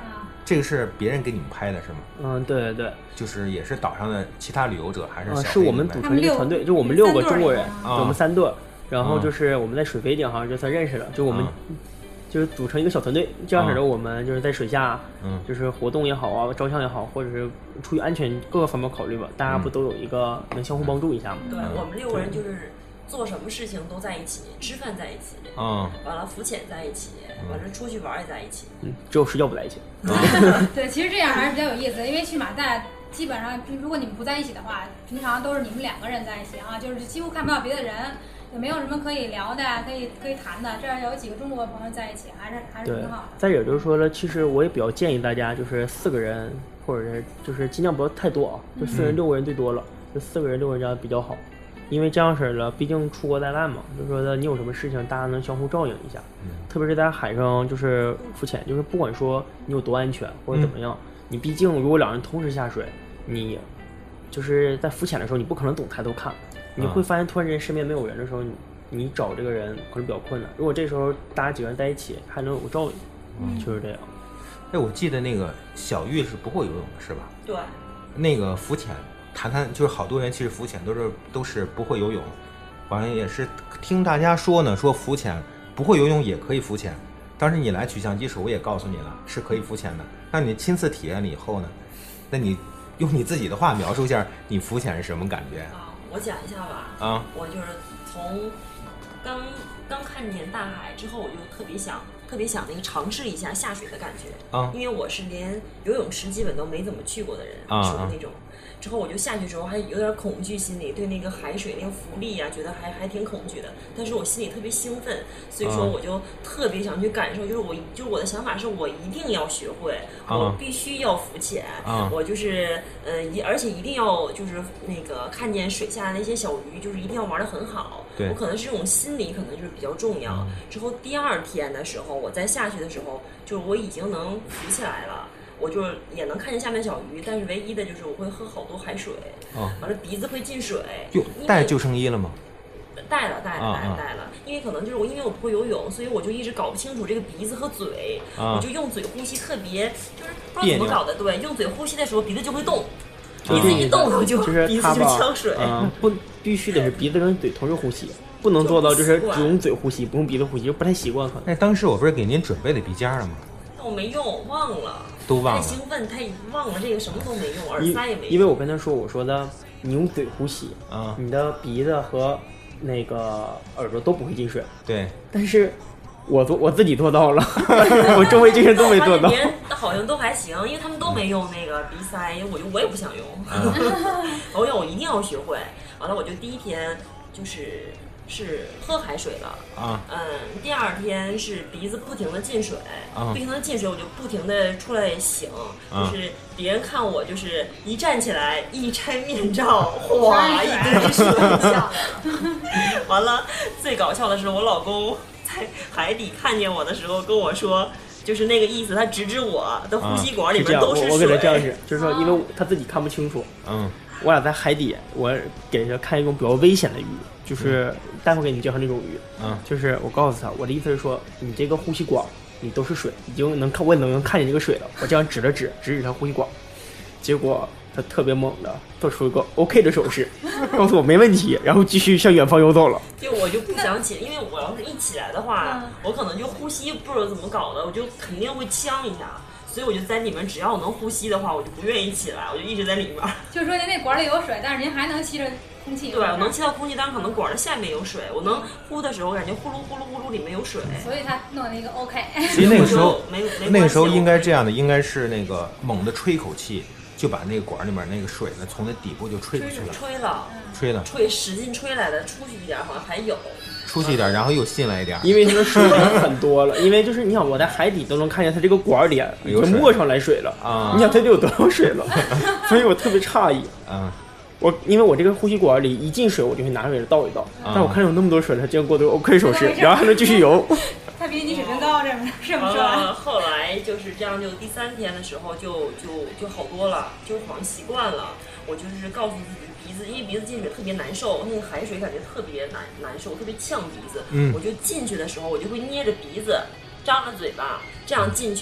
这个是别人给你们拍的是吗？ 嗯，对对对， 就是也是岛上的其他旅游者还是小、 嗯？是我们组成一个团队，就我们六个中国人， 啊、 我们三对，然后就是我们在水飞顶好像就算认识了，就我们、啊、就是组成一个小团队，这样式的我们就是在水下，嗯，就是活动也好啊，照相也好，或者是出于安全各个方面考虑吧，大家不都有一个能相互帮助一下吗？ 对，我们六个人就是做什么事情都在一起，吃饭在一起， 嗯， 完了浮潜在一起，完了出去玩也在一起， 嗯，只有睡觉不在一起。 对，其实这样还是比较有意思的，因为去马代基本上如果你们不在一起的话，平常都是你们两个人在一起啊，就是几乎看不到别的人，也没有什么可以聊的、可以可以谈的。这样有几个中国朋友在一起，还是还是挺好的。 再有就是说了，其实我也比较建议大家，就是四个人，或者是就是尽量不要太多啊，就四人、嗯、六个人最多了，就四个人六个人这样比较好。因为这样式了，毕竟出国在难嘛，就说的你有什么事情，大家能相互照应一下。嗯、特别是在海上，就是浮潜，就是不管说你有多安全或者怎么样，嗯、你毕竟如果两人同时下水，你就是在浮潜的时候，你不可能总抬头看，你会发现突然间身边没有人的时候，你你找这个人可能比较困难。如果这时候大家几个人在一起，还能有个照应，嗯、就是这样。 哎，我记得那个小玉是不会游泳的，是吧？ 对。 那个浮潜。谈谈就是好多人其实浮潜都是都是不会游泳，好像也是听大家说呢，说浮潜不会游泳也可以浮潜。当时你来取相机时，我也告诉你了是可以浮潜的。那你亲自体验了以后呢，那你用你自己的话描述一下你浮潜是什么感觉啊？我讲一下吧。 啊， 我就是从刚刚看见大海之后，我就特别想特别想那个尝试一下下水的感觉啊，因为我是连游泳池基本都没怎么去过的人， 啊、 属于那种。之后我就下去之后还有点恐惧，心里对那个海水那个浮力啊，觉得还还挺恐惧的。但是我心里特别兴奋，所以说我就特别想去感受，就是我就是我的想法是我一定要学会，我必须要浮潜，我就是呃一而且一定要就是那个看见水下那些小鱼，就是一定要玩得很好。 对， 我可能是这种心理可能就是比较重要。之后第二天的时候，我再下去的时候，就是我已经能浮起来了。我就也能看见下面小鱼，但是唯一的就是我会喝好多海水，哦，完了鼻子会进水。 哟，带救生衣了吗？ 带了，带了，带了，带了。因为可能就是我，因为我不会游泳，所以我就一直搞不清楚这个鼻子和嘴，啊、我就用嘴呼吸，特别就是不知道怎么搞的。对，用嘴呼吸的时候鼻子就会动，鼻子一动就就是鼻子就呛水。 嗯，不，必须得是鼻子跟嘴同时呼吸。不能做到就是只用嘴呼吸，不用鼻子呼吸，就不太习惯可能。 哎，当时我不是给您准备的鼻夹了吗？ 我没用，忘了。 都忘了， 太兴奋，太忘了这个什么都没用，耳塞也没用。 因为我跟他说，我说的，你用嘴呼吸啊，你的鼻子和那个耳朵都不会进水。 对， 但是我做我自己做到了，我周围这些人都没做到。 别人好像都还行，因为他们都没用那个鼻塞，我就我也不想用。我想我一定要学会。完了，我就第一天就是是喝海水了啊，嗯，第二天是鼻子不停的进水，啊、不停的进水，我就不停的出来醒，啊、就是别人看我就是一站起来一摘面罩，哗一堆水下来了。完了，最搞笑的是我老公在海底看见我的时候跟我说。就是那个意思，他指指我的呼吸管里面都是水。 啊、是我, 我给他这样式，就是说，因为他自己看不清楚，嗯，我俩在海底，我给他看一种比较危险的鱼，就是待会儿给你介绍那种鱼，嗯，就是我告诉他，我的意思是说，你这个呼吸管你都是水，已经能看，我也能看见这个水了。我这样指了指，指指他呼吸管，结果他特别猛的做出一个 OK 的手势，告诉我没问题，然后继续向远方游走了。 就我就不想起，因为我要是一起来的话，我可能就呼吸不知道怎么搞的，我就肯定会呛一下。所以我就在里面，只要我能呼吸的话，我就不愿意起来，我就一直在里面。 就是说您那管里有水，但是您还能吸着空气。 对，我能吸到空气，但是可能管的下面有水，我能呼的时候，我感觉呼噜呼噜呼噜里面有水。 所以他弄了一个 OK。 其实那个时候，那个时候应该这样的，应该是那个猛地吹一口气。就把那个管里面那个水呢，从那底部就吹出去了， 吹了， 吹了， 吹使劲吹来的，出去一点好像还有， 出去一点，然后又进来一点， 因为它的水很多了，因为就是你想我在海底都能看见它这个管里就没上来水了啊，你想它得有多少水了，所以我特别诧异啊。我因为我这个呼吸管里一进水，我就会拿水倒一倒，啊、但我看有那么多水，它竟然给我的 OK 手势，然后还能继续游。 他比你水平高，这么这么说。 呃，后来就是这样，就第三天的时候就就就好多了，就好像习惯了。我就是告诉自己，鼻子因为鼻子进水特别难受，那个海水感觉特别难难受，特别呛鼻子。嗯，我就进去的时候，我就会捏着鼻子，张着嘴巴，这样进去。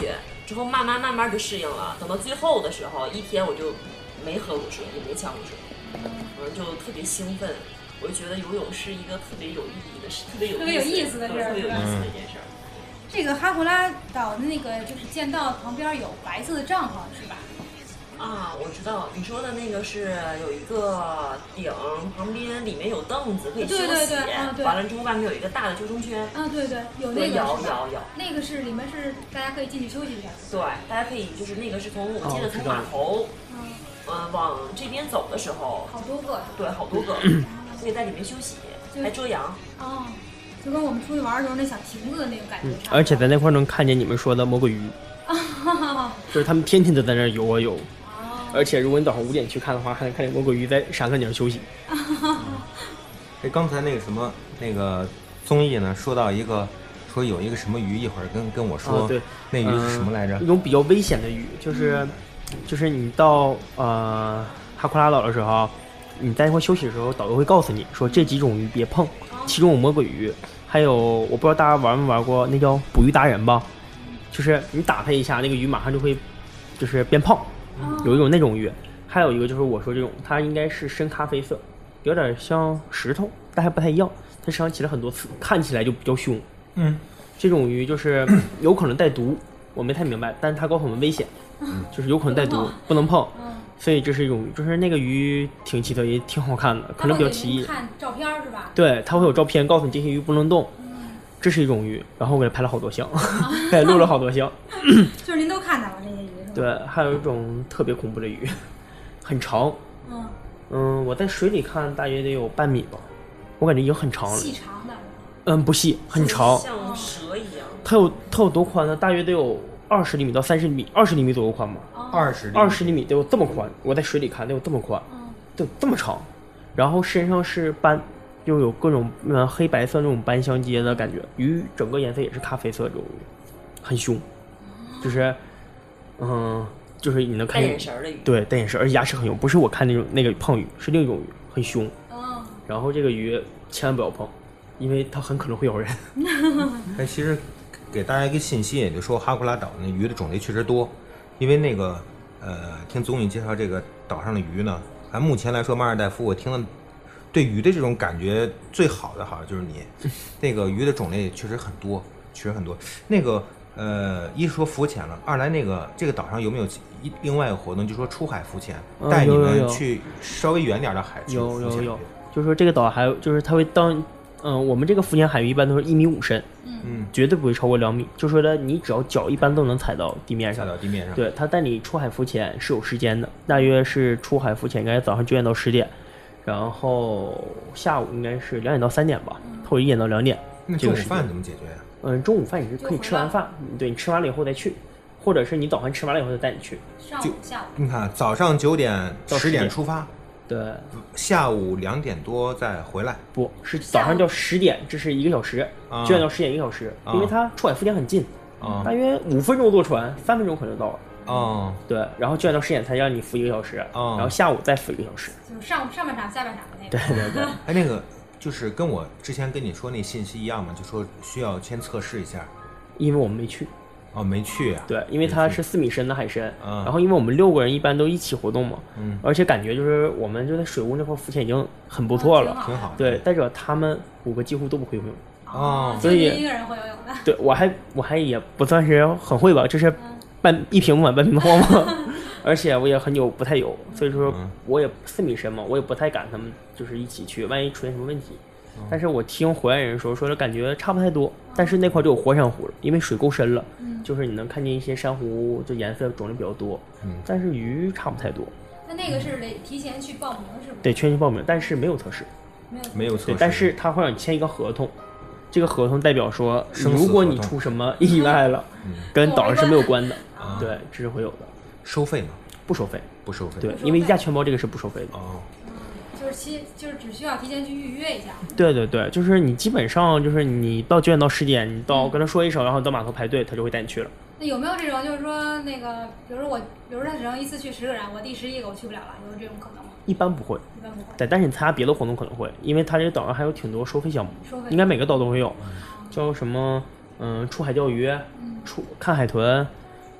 之后慢慢慢慢就适应了。等到最后的时候，一天我就没喝过水，也没呛过水，嗯，就特别兴奋。我就觉得游泳是一个特别有意义的事，特别有特别有意思的事儿， 特别有意思的一件事儿。 这个哈库拉岛的那个就是剑道旁边有白色的帐篷是吧？ 啊，我知道你说的那个是有一个顶，旁边里面有凳子可以休息， 对对对，啊对。 完了之后外面有一个大的救生圈。 啊，对对，有那个有有有。 那个是里面是大家可以进去休息一下。 对，大家可以就是那个是从我记得从码头，嗯、呃，往这边走的时候， 好多个。 对，好多个，可以在里面休息，还遮阳。 哦。就跟我们出去玩的时候那小亭子的那个感觉差不多、嗯、 而且在那块能看见你们说的魔鬼鱼，就是他们天天都在那儿游啊游，而且如果你早上五点去看的话，还能看见魔鬼鱼在沙滩顶上休息。 哎，刚才那个什么那个综艺呢，说到一个说有一个什么鱼，一会儿跟跟我说， 啊、对， 那鱼是什么来着？ 一种比较危险的鱼，就是、嗯、就是你到呃哈库拉岛的时候，你在那块休息的时候，导游会告诉你说这几种鱼别碰，其中有魔鬼鱼。还有我不知道大家玩没玩过，那叫捕鱼达人吧，就是你打它一下，那个鱼马上就会就是变胖，有一种那种鱼。还有一个就是我说这种，它应该是深咖啡色，有点像石头，但还不太一样，它身上起了很多刺，看起来就比较凶。 嗯， 这种鱼就是有可能带毒，我没太明白，但是它告诉我们危险，就是有可能带毒，不能碰。所以这是一种，就是那个鱼挺奇特，也挺好看的，可能比较奇异。 看照片是吧？ 对，它会有照片告诉你这些鱼不能动。嗯、这是一种鱼，然后我给它拍了好多箱，对，录了好多箱。 就是您都看到了这些鱼是吧？ 对，还有一种特别恐怖的鱼，很长。嗯嗯，我在水里看大约得有半米吧，我感觉已经很长了。 细长的。 嗯，不细，很长。 像蛇一样。 它有它有多宽呢？大约得有二十厘米到三十厘米，二十厘米左右宽吧。 二十二十厘米得有这么宽，我在水里看得有这么宽，得有这么长，然后身上是斑，又有各种嗯黑白色那种斑相接的感觉，鱼整个颜色也是咖啡色，这种鱼很凶，就是嗯就是你能看见带眼神的鱼， 对，带眼神，而且牙齿很用，不是我看那种那个胖鱼，是另一种鱼，很凶。哦。然后这个鱼千万不要碰，因为它很可能会咬人。 但其实给大家一个信息，也就是说哈库拉岛那鱼的种类确实多。因为那个，呃，听综艺介绍这个岛上的鱼呢，咱目前来说，马尔代夫我听了对鱼的这种感觉最好的，好像就是你，那个鱼的种类确实很多，确实很多。那个，呃，一说浮潜了，二来那个这个岛上有没有一另外一个活动，就是说出海浮潜， 嗯、 带你们去稍微远点的海去有有有，就是说这个岛还有就是它会当。嗯，我们这个浮潜海域一般都是一米五深，嗯，绝对不会超过两米。就说的，你只要脚一般都能踩到地面上， 踩到地面上。 对，他带你出海浮潜是有时间的，大约是出海浮潜应该早上九点到十点，然后下午应该是两点到三点吧，或者一点到两点。 那中午饭怎么解决呀？ 嗯，中午饭你是可以吃完饭，对你吃完了以后再去，或者是你早饭吃完了以后再带你去。 上午下午。 你看，早上九点到十点出发。 对， 下午两点多再回来， 不是早上叫十点，这是一个小时，九点到十点一个小时，因为它出海浮潜很近，大约五分钟坐船，三分钟可能到了。哦，对，然后九点到十点才让你浮一个小时，然后下午再浮一个小时， 就是上上半场下半场的那个。 对对对， 哎，那个就是跟我之前跟你说那信息一样嘛，就说需要先测试一下， 因为我们没去。 哦，没去啊。 对，因为它是四米深的海深，然后因为我们六个人一般都一起活动嘛，嗯，而且感觉就是我们就在水屋那块浮潜已经很不错了， 挺好。 对，带着他们五个几乎都不会游泳， 哦， 所以一个人会游泳的。 对，我还我还也不算是很会吧，就是半一瓶不满半瓶不慌嘛，而且我也很久不太游，所以说我也四米深嘛，我也不太敢他们就是一起去，万一出现什么问题。但是我听回来人说，说的感觉差不太多，但是那块就有活珊瑚了，因为水够深了，嗯，就是你能看见一些珊瑚，就颜色种类比较多，嗯，但是鱼差不太多。 那那个是得提前去报名是吧？ 对，提前去报名，但是没有测试， 没有没有测试， 但是他会让你签一个合同，这个合同代表说，如果你出什么意外了，嗯、跟岛上是没有关的，啊、对，这是会有的。 收费吗？ 不收费， 不收费。 对，因为一价全包这个是不收费的。 哦。 就是其就是只需要提前去预约一下。 对对对，就是你基本上就是你到九点到十点，你到跟他说一声，然后到码头排队，他就会带你去了。 那有没有这种就是说那个，比如说我，比如说他只能一次去十个人，我第十一个我去不了了，有这种可能吗？ 一般不会， 一般不会。 对，但是你参加别的活动可能会，因为他这个岛上还有挺多收费项目， 收费应该每个岛都会有，叫什么嗯出海钓鱼，出看海豚。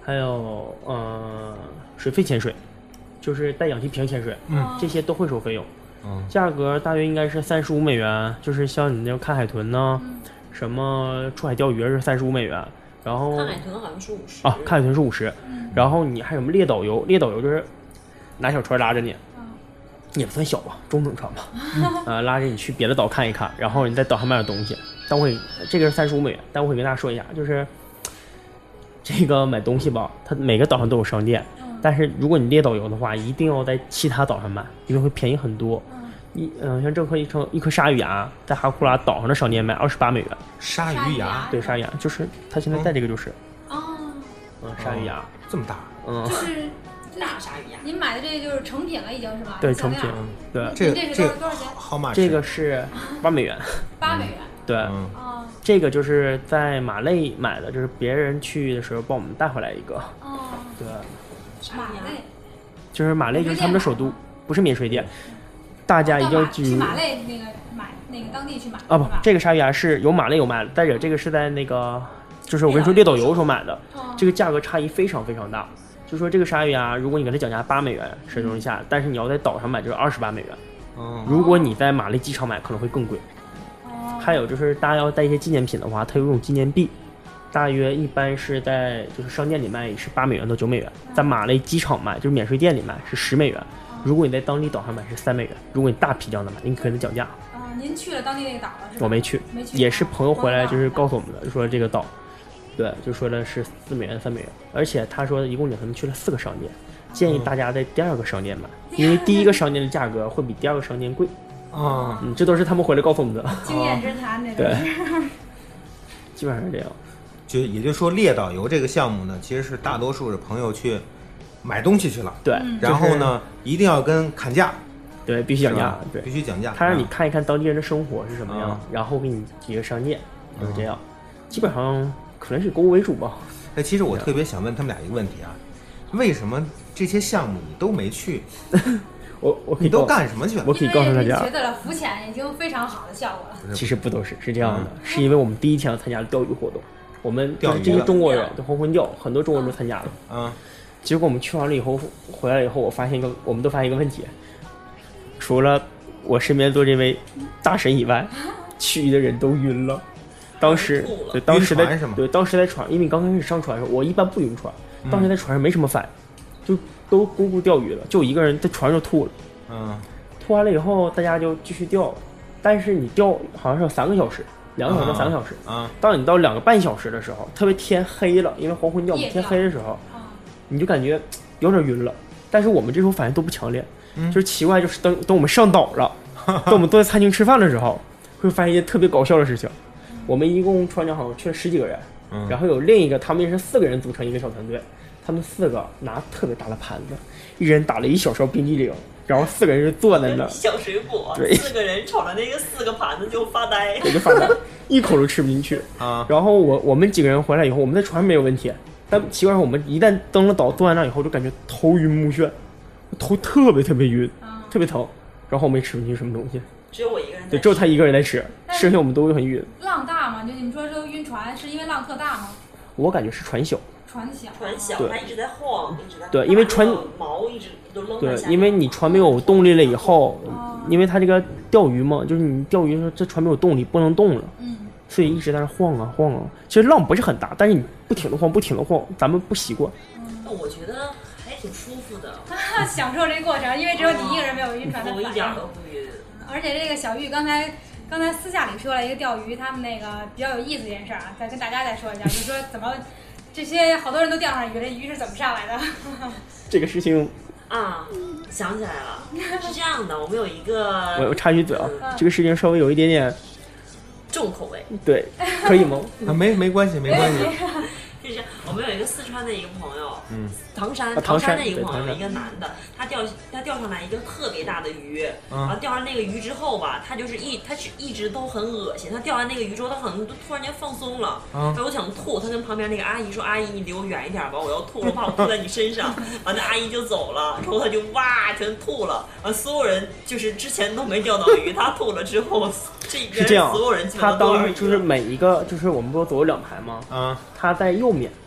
还有呃水肺潜水，就是带氧气瓶潜水， 嗯， 这些都会收费用。 嗯， 价格大约应该是三十五美元，就是像你那种看海豚呢， 嗯、 什么出海钓鱼是三十五美元，然后看海豚好像是五十啊，看海豚是五十、嗯，然后你还有什么猎导游？猎导游就是拿小船拉着你，嗯、也不算小吧，中等船吧，啊、呃，拉着你去别的岛看一看，然后你在岛上买点东西。但我会这个是三十五美元，但我会跟大家说一下，就是这个买东西吧，它每个岛上都有商店。但是如果你猎导游的话，一定要在其他岛上买，因为会便宜很多。一嗯、呃，像这颗一颗一颗鲨鱼牙，在哈库拉岛上的商店卖二十八美元。 鲨鱼牙？ 对，鲨鱼牙就是它现在带这个就是。 哦。 嗯，鲨鱼牙、 哦、这么大。 嗯。就是大鲨鱼牙。 您买的这个就是成品了，已经是吧？ 对，成品。对。 这个这是多少钱？ 好码？ 这个是八美元。 八美元。 对。 嗯。 哦。这个就是在马累买的，就是别人去的时候帮我们带回来一个。 哦。 对。 马累。 就是马累就是他们的首都，不是免税店。大家一定要记住。 去马累那个买那个当地去买。 啊不，这个鲨鱼牙是有马累有卖的，但是这个是在那个，就是我跟你说猎导游的时候买的，这个价格差异非常非常大。就说这个鲨鱼牙，如果你给它讲价八美元是中下，但是你要在岛上买就是二十八美元。 哦。 如果你在马累机场买，可能会更贵。哦。还有就是大家要带一些纪念品的话，它有一种纪念币。大约一般是在就是商店里卖是八美元到九美元，在马累机场卖就是免税店里卖是十美元。如果你在当地岛上买是三美元。如果你大批量的买，你可能讲价。 啊，您去了当地那个岛了是吧？ 我没去， 没去， 也是朋友回来就是告诉我们的，说这个岛，对，就说的是四美元三美元，而且他说一共领他们去了四个商店，建议大家在第二个商店买，因为第一个商店的价格会比第二个商店贵。 啊， 嗯，这都是他们回来告诉我们的经验之谈，这对，基本上是这样。 就也就是说，猎导游这个项目呢，其实是大多数的朋友去买东西去了， 对， 然后呢，就是、一定要跟砍价， 对，必须讲价，对， 必须讲价。 他让你看一看当地人的生活是什么样，嗯、然后给你几个商店，就是这样。嗯、基本上可能是以购物为主吧。 哎，其实我特别想问他们俩一个问题啊，为什么这些项目你都没去？ 我我你都干什么去了？ 我可以告诉大家， 觉得了浮潜已经非常好的效果了。 其实不都是是这样的，嗯、是因为我们第一天要参加钓鱼活动。我们就是这些中国人的黄昏钓，很多中国人都参加了。 嗯， 结果我们去完了以后，回来以后，我发现一个，我们都发现一个问题，除了我身边坐这位大神以外，其余的人都晕了。当时对，当时在对，当时在船，因为刚开始上船的时候，我一般不晕船，当时在船上没什么反应，就都咕咕钓鱼了，就一个人在船上吐了。 嗯， 吐完了以后，大家就继续钓，但是你钓好像是有三个小时。两个小时到三个小时啊！ 当你到两个半小时的时候，特别天黑了，因为黄昏钓天黑的时候，你就感觉有点晕了。但是我们这时候反应都不强烈， 嗯、 就是奇怪，就是等等我们上岛了，等我们坐在餐厅吃饭的时候，会发现一件特别搞笑的事情。我们一共船长好像去了十几个人， 嗯、 然后有另一个他们也是四个人组成一个小团队，他们四个拿特别大的盘子，一人打了一小勺冰激凌。然后四个人就坐在那， 小水果，四个人瞅着那个四个盘子就发呆， 我就发呆，一口都吃不进去啊。 然后我我们几个人回来以后，我们在船上没有问题，但奇怪是我们一旦登了岛，坐在那以后就感觉头晕目眩，头特别特别晕， 啊、 特别疼。然后我没吃进去什么东西， 只有我一个人， 对，只有他一个人在吃，剩下我们都很晕。 浪大吗？就你们说这晕船是因为浪特大吗？ 我感觉是船小。 船小， 船小，它一直在晃，一直在对，因为船毛一直都扔对，因为你船没有动力了以后，哦、因为它这个钓鱼嘛，就是你钓鱼的时候，这船没有动力，不能动了， 嗯， 所以一直在那晃啊晃啊。其实浪不是很大，但是你不停的晃，不停的晃，咱们不习惯。 嗯，我觉得还挺舒服的， 享受这个过程，因为只有你一个人没有晕船的反应， 我一点都不晕。 而且这个小玉刚才刚才私下里说了一个钓鱼，他们那个比较有意思一件事啊，再跟大家再说一下，就是说怎么。这些好多人都钓上鱼，这鱼是怎么上来的？ 这个事情啊，想起来了，是这样的，我们有一个， 我我插一句嘴啊，嗯、这个事情稍微有一点点重口味， 对，可以吗？ 啊，没没关系，没关系。 是这样，我们有一个四川的一个朋友， 嗯， 唐山， 啊、唐山的一个朋友， 山一个男的，他钓他钓上来一个特别大的鱼， 嗯、 然后钓上那个鱼之后吧，他就是一他是一直都很恶心，他钓完那个鱼之后，他好像突然间放松了， 嗯， 他我想吐，他跟旁边那个阿姨说：“阿姨，你离我远一点吧，我要吐，我怕我吐在你身上。”完，那阿姨就走了，然后他就哇全吐了，完所有人就是之前都没钓到鱼，他吐了之后，这边是这样， 所有人基本他都当时就是每一个就是我们不是左右两排吗？ 啊、嗯， 他在右面。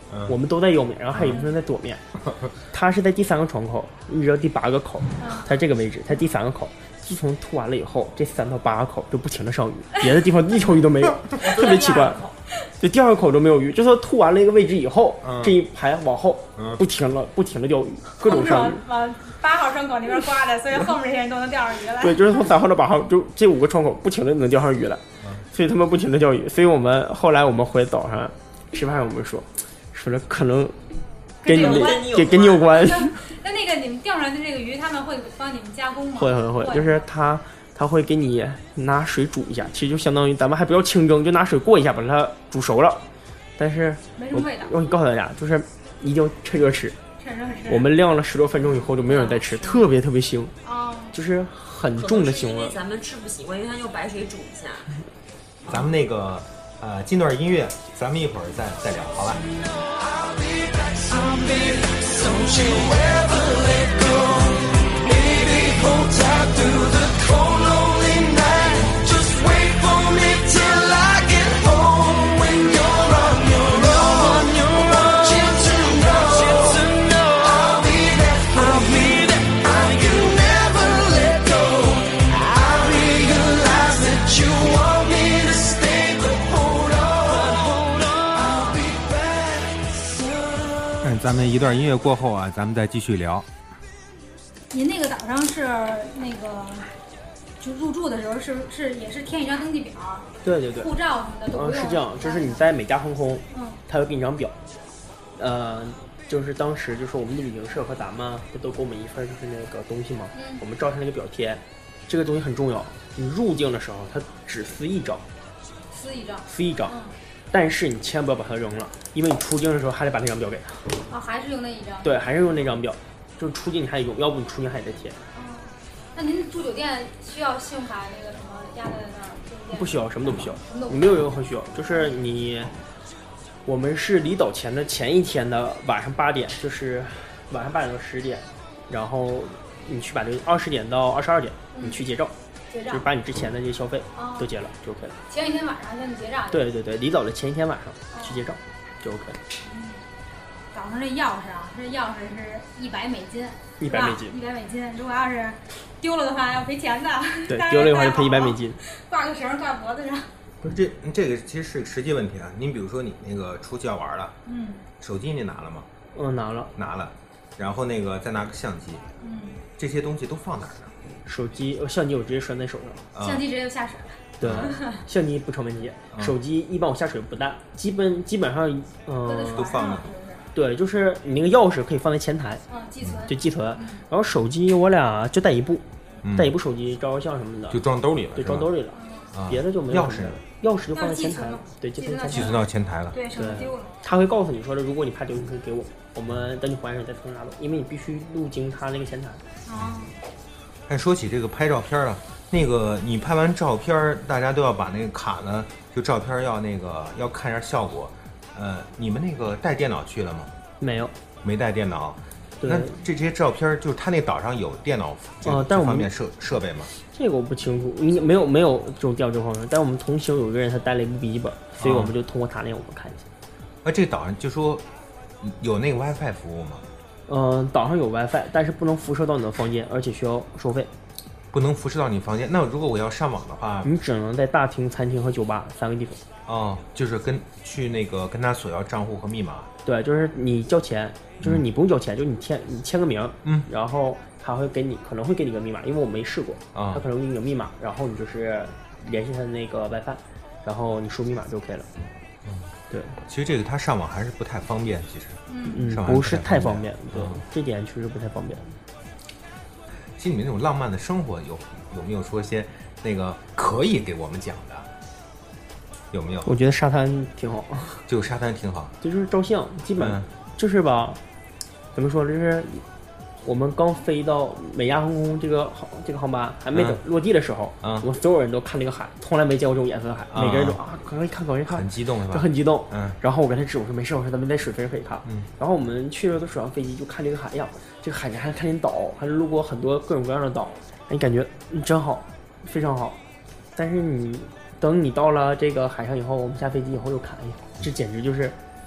嗯、我们都在右面，然后还有一部分在左面。他是在第三个窗口，一直到第八个口，他这个位置，他第三个口。自从吐完了以后，这三到八个口就不停的上鱼，别的地方一条鱼都没有，特别奇怪。对，第二个口都没有鱼，就说吐完了一个位置以后，嗯、这一排往后、嗯、不停了，不停的钓鱼，各种上鱼。 往八号窗口那边刮的，所以后面这些人都能钓上鱼来。 对，就是从三号到八号，就这五个窗口不停的能钓上鱼来，嗯、所以他们不停的钓鱼。所以我们后来我们回岛上吃饭，我们说说的可能跟你跟跟你有关。 那那个你们钓上来的这个鱼，他们会帮你们加工吗？ 会会会，就是他他会给你拿水煮一下，其实就相当于咱们还不要清蒸，就拿水过一下把它煮熟了。但是没什么味道。 我告诉大家，就是一定要趁热吃。 趁热吃。 我们晾了十多分钟以后就没有人再吃， 哦、 特别特别腥， 哦， 就是很重的腥味。 因为咱们吃不习惯，因为它用白水煮一下。 咱们那个呃进段音乐，咱们一会儿再再聊，好吧？Don't you ever let go, baby, hold tight through the cold lonely night. Just wait for me till I get home. When you're on your own, I want you to know I'll be there for you. You never let go. I realize that you want me to stay, but hold on, hold on, I'll be back. 咱们一段音乐过后啊，咱们再继续聊。 您那个岛上是那个，就入住的时候是是也是填一张登记表， 对对对， 护照什么的都不用。 嗯，是这样，就是你在每家航空， 嗯， 他会给你一张表，呃，就是当时就是我们的旅行社和咱们不都给我们一份就是那个东西吗？嗯，我们照上那个表贴，这个东西很重要。你入境的时候，他只撕一张， 撕一张， 撕一张。 嗯， 但是你千万不要把它扔了，因为你出境的时候还得把那张表给他。 啊，还是用那一张？ 对，还是用那张表，就是出境你还得用，要不你出境还得贴。 嗯，那您住酒店需要信用卡那个什么压在那儿？ 不需要，什么都不需要，你没有任何需要，就是你，我们是离岛前的前一天的晚上八点，就是晚上八点到十点，然后你去把这二十点到二十二点，你去结账。 结账就是把你之前的这些消费都结了、哦、就 OK 了。 前一天晚上向你结账。 对对对，离岛的前一天晚上去结账、哦、就 OK 了。 嗯，岛上这钥匙啊，这钥匙是一百美金。 一百美金。 一百美金，如果要是丢了的话要赔钱的。 对，丢了的话就赔一百美金。 挂个绳挂脖子上。 不是这这个其实是个实际问题啊。您比如说你那个出去要玩了， 嗯，手机你拿了吗？ 嗯，拿了， 拿了，然后那个再拿个相机， 嗯， 这些东西都放哪儿呢？ 手机、相机我直接拴在手上，相机直接就下水了。 对，相机不成问题。手机一般我下水不带，基本基本上嗯、呃、 都放那。 对，就是你那个钥匙可以放在前台， 嗯，寄存就寄存。然后手机我俩就带一部，带一部手机照照相什么的， 就装兜里了。 对，装兜里了，别的就没有。 钥匙呢？ 钥匙就放在前台了，对， 寄存寄存到前台了。 对，省得丢了。 他会告诉你说的，如果你怕丢，你可以给我，我们等你还上再从拿走，因为你必须入京他那个前台。 哦。 哎，说起这个拍照片啊，那个你拍完照片，大家都要把那个卡呢，就照片要那个要看一下效果。呃，你们那个带电脑去了吗？ 没有， 没带电脑。 对。 那这些照片，就是他那岛上有电脑呃，但这方面设设备吗？ 这个我不清楚，应该没有没有这种调这方面。但我们同行有一个人他带了一部笔记本，所以我们就通过他那我们看一下。 啊，这岛上就说有那个 WiFi 服务吗？ 嗯、呃，岛上有 WiFi， 但是不能辐射到你的房间，而且需要收费。 不能辐射到你房间。那如果我要上网的话， 你只能在大厅、餐厅和酒吧三个地方。 哦，就是跟去那个跟他索要账户和密码。 对，就是你交钱，就是你不用交钱，嗯、就是你签你签个名， 嗯， 然后他会给你可能会给你个密码，因为我没试过啊，他可能给你个密码，然后你就是联系他的那个 WiFi， 然后你输密码就 OK 了。 嗯， 对， 其实这个他上网还是不太方便，其实， 嗯，不是太方便，对，嗯、这点确实不太方便。 其实你们那种浪漫的生活有有没有说些那个可以给我们讲的？有没有？ 我觉得沙滩挺好， 就沙滩挺好， 就是照相，基本、嗯、就是吧，怎么说？就是我们刚飞到美亚航空这个航这个航班还没等落地的时候，嗯，我们所有人都看这个海，从来没见过这种颜色的海，嗯、每个人都啊，赶快看，赶快看， 很激动是吧？ 就很激动， 嗯。 然后我跟他指，我说没事，我说咱们在水飞可以看， 嗯。 然后我们去了都水上飞机，就看这个海呀，这个海上还看见岛，还路过很多各种各样的岛，你感觉你真好，非常好，但是你。等你到了这个海上以后，我们下飞机以后又看，哎呀，这简直就是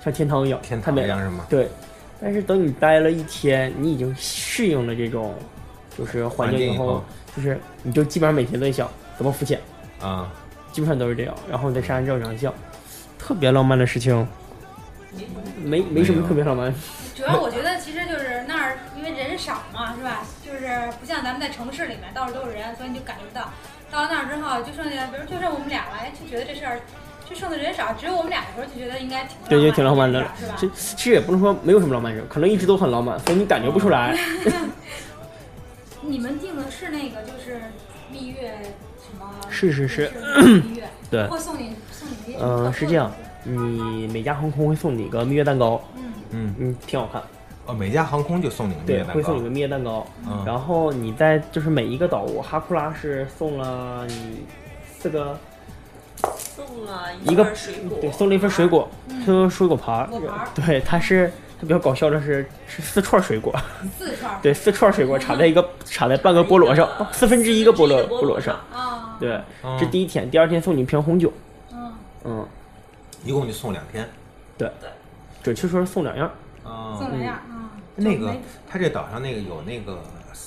像天堂一样， 天堂一样是吗？ 对。但是等你待了一天，你已经适应了这种就是环境以后，就是你就基本上每天都在想怎么浮潜啊， 基本上都是这样。然后在沙滩照相相，特别浪漫的事情，没没什么特别浪漫。 主要我觉得其实就是那儿，因为人少嘛，是吧？就是不像咱们在城市里面到处都是人，所以你就感觉不到。到了那儿之后，就剩下，比如就剩我们俩了，哎，就觉得这事儿。就剩的人少，只有我们俩的时候就觉得应该挺对，就挺浪漫的， 是吧？ 其实也不能说没有什么浪漫事，可能一直都很浪漫，所以你感觉不出来。 你们订的是那个就是蜜月什么？ 是是是， 蜜月对。 会送你送你嗯、呃，是这样，你每家航空会送你一个蜜月蛋糕， 嗯嗯嗯，挺好看。 哦，每家航空就送你个蜜月蛋糕， 对，会送你个蜜月蛋糕。嗯、然后你在就是每一个岛屿，哈库拉是送了你四个。 送了一个水果， 对，送了一份水果，是水果盘。 果盘， 对，它是它比较搞笑的是是四串水果， 四串， 对，四串水果插在一个插在半个菠萝上，四分之一个菠萝菠萝上。 啊， 对，这第一天，第二天送你一瓶红酒。 嗯嗯， 一共就送两天。 对对，准确说是送两样。 啊， 送两样啊。 那个，他这岛上那个有那个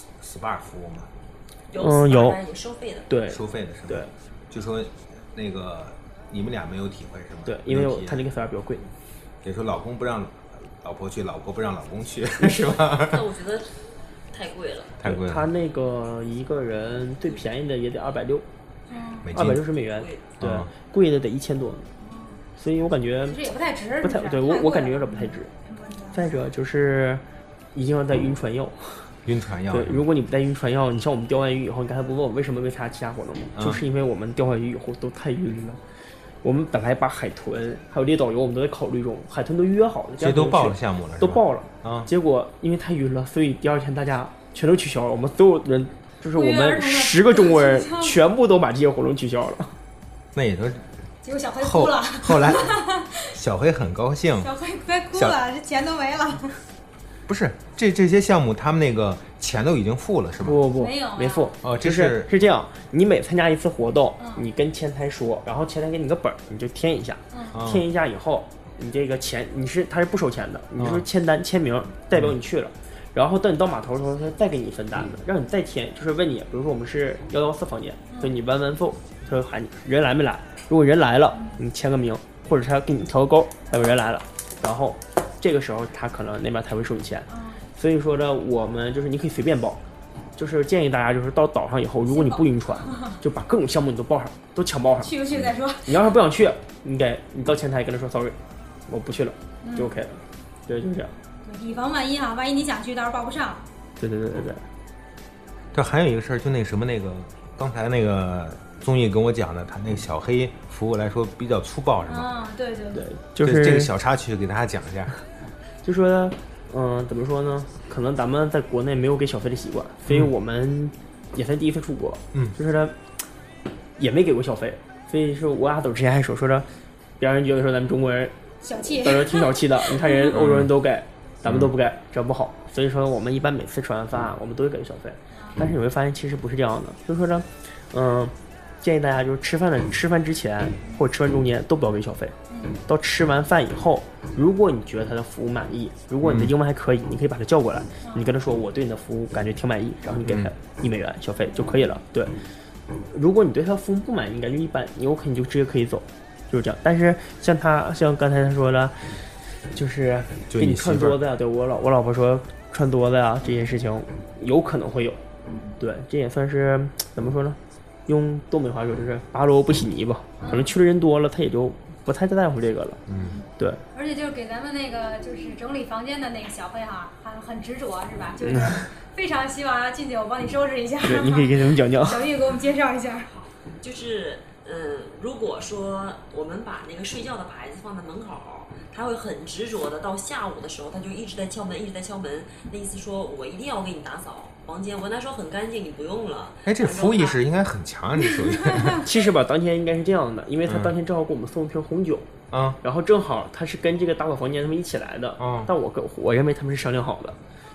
S P A 服务吗？ 嗯，有， 有收费的。 对， 收费的是吧？ 对， 就说。那个你们俩没有体会是吗？ 对，因为他那个 S P A 比较贵。 也说老公不让老婆去，老婆不让老公去，是吧？ 那我觉得太贵了， 太贵了。 他那个一个人最便宜的也得二百六， 美金， 二百六十美元，对，嗯、贵的得一千多。所以我感觉这也不太值， 不太对我我感觉有点不太值。再者就是一定要带晕船药。 晕船药， 对，如果你不带晕船药，你像我们钓完鱼以后，你刚才不问我为什么没参加其他活动吗？嗯、就是因为我们钓完鱼以后都太晕了。我们本来把海豚还有猎导游，我们都在考虑中，海豚都约好了， 这都报了项目了， 都报了啊。 结果因为太晕了，所以第二天大家全都取消了。我们所有人，就是我们十个中国人，全部都把这些活动取消了。 那也都。 结果小黑哭了。 后来，小黑很高兴。 小黑快哭了，这钱都没了。 不是，这这些项目他们那个钱都已经付了是吗？ 不不不， 没有没付。 哦，这是是这样，你每参加一次活动，嗯、你跟前台说，然后前台给你个本儿，你就填一下，嗯、填一下以后，你这个钱你是他是不收钱的，你就是签单、嗯、签名，代表你去了。然后等你到码头的时候，他再给你一份单子，让你再填，就是问你，比如说我们是幺幺四房间，所以你完完否，他就喊你人来没来。如果人来了，你签个名，或者他给你调个勾，代表人来了，然后这个时候他可能那边才会收你钱。所以说呢，我们就是你可以随便报，就是建议大家就是到岛上以后，如果你不晕船，就把各种项目你都报上，都抢报上。 去不去再说。 你要是不想去，你得你到前台跟他说 sorry， 我不去了，就 OK 了。嗯、对，就是这样。 以防万一哈，万一你想去，到时候报不上。 对对对对对。 这还有一个事儿，就那什么那个刚才那个综艺跟我讲的，他那个小黑服务来说比较粗暴，是吗？ 啊、嗯，对对对，就是这个小插曲给大家讲一下， 就说。嗯，怎么说呢？可能咱们在国内没有给小费的习惯，所以我们也算第一次出国， 嗯， 就是他也没给过小费，所以说我俩都之前还说说着，别人觉得说咱们中国人小气， 到时候挺小气的。你看人欧洲人都给，咱们都不给，这不好。所以说我们一般每次吃完饭，我们都会给小费，但是你会发现其实不是这样的，就是说呢，嗯，建议大家就是吃饭的吃饭之前或者吃饭中间都不要给小费。到吃完饭以后，如果你觉得他的服务满意，如果你的英文还可以，你可以把他叫过来，你跟他说我对你的服务感觉挺满意，然后你给他一美元小费就可以了。对，如果你对他服务不满意，感觉一般，你有可能就直接可以走，就是这样。但是像他像刚才他说的，就是给你串桌子呀，对我老我老婆说串桌子呀这件事情有可能会有，对，这也算是怎么说呢？用东北话说就是拔萝卜不洗泥吧，可能去的人多了，他也就。不太在乎这个了， 嗯， 对。 而且就是给咱们那个就是整理房间的那个小黑哈，很很执着是吧？就是非常希望要进去，我帮你收拾一下。 对，你可以给他们讲讲。 小玉给我们介绍一下。 就是嗯，如果说我们把那个睡觉的牌子放在门口，他会很执着的，到下午的时候他就一直在敲门，一直在敲门，那意思说我一定要给你打扫房间。我跟他说很干净，你不用了。 哎，这服务意识应该很强，你属于。 其实吧，当天应该是这样的，因为他当天正好给我们送一瓶红酒， 嗯， 然后正好他是跟这个打扫房间他们一起来的， 嗯， 但我跟我认为他们是商量好的，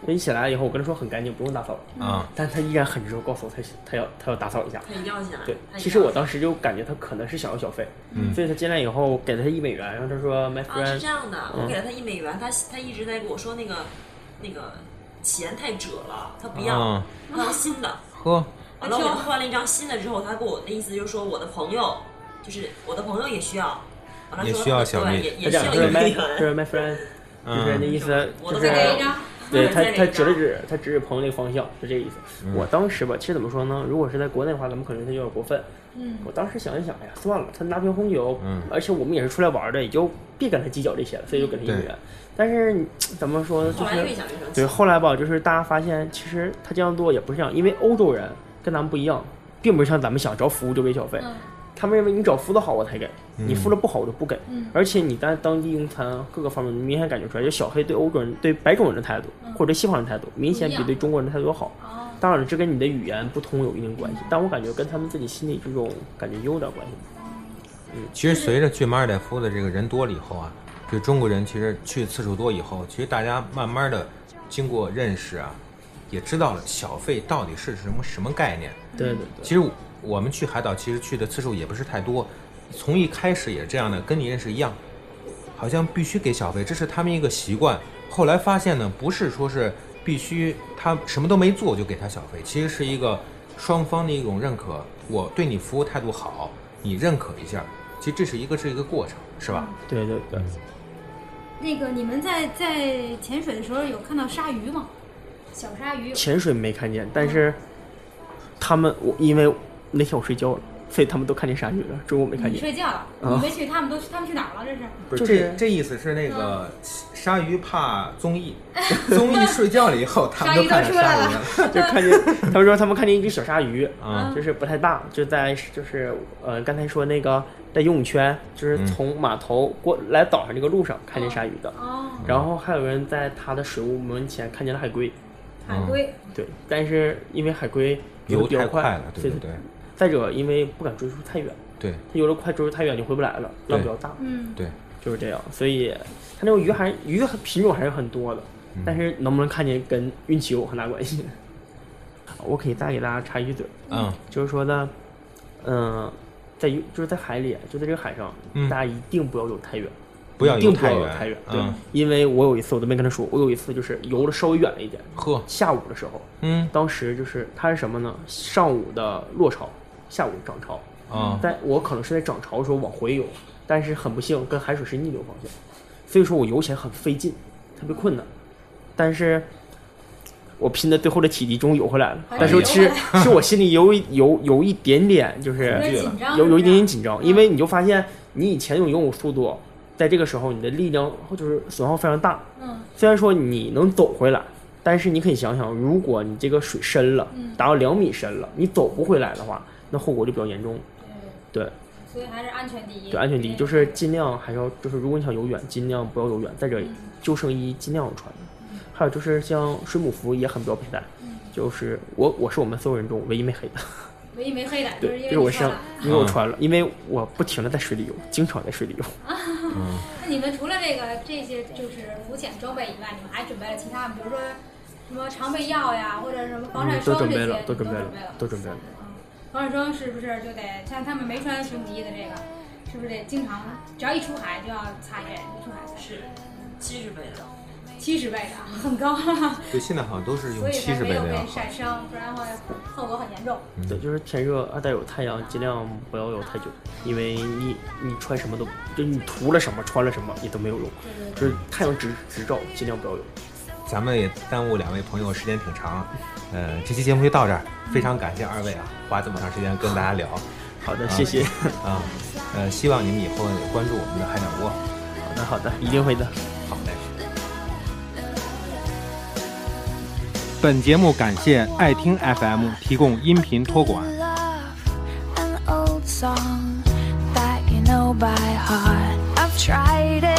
一起来以后，我跟他说很干净，不用打扫啊、嗯， 但他依然很执着告诉我他他要他要打扫一下， 他一定要起来。 对，其实我当时就感觉他可能是想要小费， 嗯， 所以他进来以后给了他一美元，然后他说 My friend，、 啊、是这样的，我给了他一美元，他他一直在跟我说那个那个钱太褶了，他不要， 嗯、 他要新的。 呵， 完了我给他换了一张新的之后，他跟我的意思就是说我的朋友，就是我的朋友也需要，完了也需要小费， 也也需要一美元， 就是 My friend， 就是那意思， 我就是给一张。 对他，他指了指，他指指朋友那个方向，是这个意思。 嗯、 我当时吧，其实怎么说呢？如果是在国内的话，咱们可能他有点过分。 嗯， 我当时想一想，哎呀，算了，他拿瓶红酒， 嗯， 而且我们也是出来玩的，也就别跟他计较这些了，所以就给他一美元。但是怎么说呢？就是对，后来吧，就是大家发现，其实他这样做也不是这样，因为欧洲人跟咱们不一样，并不是像咱们想找服务就给小费。嗯，他们认为你找服务的好我才给，你服务的不好我就不给。嗯，而且你在当地用餐各个方面，你明显感觉出来，就小黑对欧洲人、对白种人的态度，嗯、或者对西方人的态度，明显比对中国人的态度好。哦，当然了，这跟你的语言不通有一定关系，但我感觉跟他们自己心里这种感觉有点关系。 嗯，其实随着去马尔代夫的这个人多了以后啊，对中国人其实去次数多以后，其实大家慢慢的经过认识啊，也知道了小费到底是什么什么概念。 对对对， 其实我们去海岛其实去的次数也不是太多，从一开始也是这样的，跟你认识一样，好像必须给小费，这是他们一个习惯。后来发现呢，不是说是必须他什么都没做就给他小费，其实是一个双方的一种认可，我对你服务态度好，你认可一下，其实这是一个是一个过程，是吧？ 对对对。 那个你们在在潜水的时候有看到鲨鱼吗？小鲨鱼？ 潜水没看见，但是他们我因为那天我睡觉了，所以他们都看见鲨鱼了，中午没看见。 你睡觉了， 嗯、 你没去，他们都他们去哪儿了？这是？ 不是这这意思是那个、嗯、鲨鱼怕综艺，综艺睡觉了以后，他们都看见鲨鱼了， 就看见他们说他们看见一只小鲨鱼， 嗯， 就是不太大，就在就是呃刚才说那个在游泳圈，就是从码头过来岛上这个路上看见鲨鱼的， 哦， 然后还有人在他的水屋门前看见了海龟。 海龟、 嗯、对，但是因为海龟游得比较快了，对对对。 再者，因为不敢追溯太远， 对， 它游得快，追溯太远就回不来了，浪比较大， 嗯， 对， 就是这样。所以它那种鱼还鱼品种还是很多的， 嗯、 但是能不能看见跟运气有很大关系。我可以再给大家插一句嘴， 嗯， 就是说呢，嗯、呃，在就是在海里，就在这个海上， 嗯、 大家一定不要游太远。 不要游太远， 太远，对、 嗯， 因为我有一次我都没跟他说，我有一次就是游的稍微远了一点， 呵， 下午的时候， 嗯， 当时就是它是什么呢？上午的落潮，下午涨潮， 啊、嗯， 但我可能是在涨潮的时候往回游，但是很不幸跟海水是逆流方向，所以说我游起来很费劲，特别困难，但是我拼的最后的体力终于游回来了，但是其实是我心里有有有一点点就是有有一点点紧张，因为你就发现你以前有游泳速度。在这个时候，你的力量就是损耗非常大。 嗯， 虽然说你能走回来，但是你可以想想，如果你这个水深了， 嗯、 达到两米深了，你走不回来的话，那后果就比较严重。对，对， 所以还是安全第一。 对，安全第一，就是尽量还是要，就是如果你想游远，尽量不要游远。在这里，救生衣尽量穿。嗯、还有就是像水母服也很不要佩戴。嗯、就是我，我是我们所有人中唯一没黑的。 唯一没黑的， 对， 就是因为我上，因为我穿了，因为我不停的在水里游，经常在水里游。 嗯，那你们除了这个这些就是浮潜装备以外，你们还准备了其他，比如说什么常备药呀，或者什么防晒霜这些， 都准备了， 都准备了。 嗯，防晒霜是不是就得像他们没穿水母衣的这个，是不是得经常只要一出海就要擦一遍？一出海擦是七十倍的。 七十倍的，很高。 对，现在好像都是用七十倍的呀。 所以才没有被晒伤，不然的话后果很严重。 嗯、对，就是天热啊，带有太阳，尽量不要游太久，因为你你穿什么都，就你涂了什么穿了什么也都没有用， 对对对， 就是太阳直直照，尽量不要游。 咱们也耽误两位朋友时间挺长，呃，这期节目就到这儿，非常感谢二位啊，花这么长时间跟大家聊。 好的，谢谢啊，呃，希望你们以后也关注我们的海鸟窝。 好的，好的，一定会的。 好嘞。本节目感谢爱听 F M 提供音频托管。 Tried it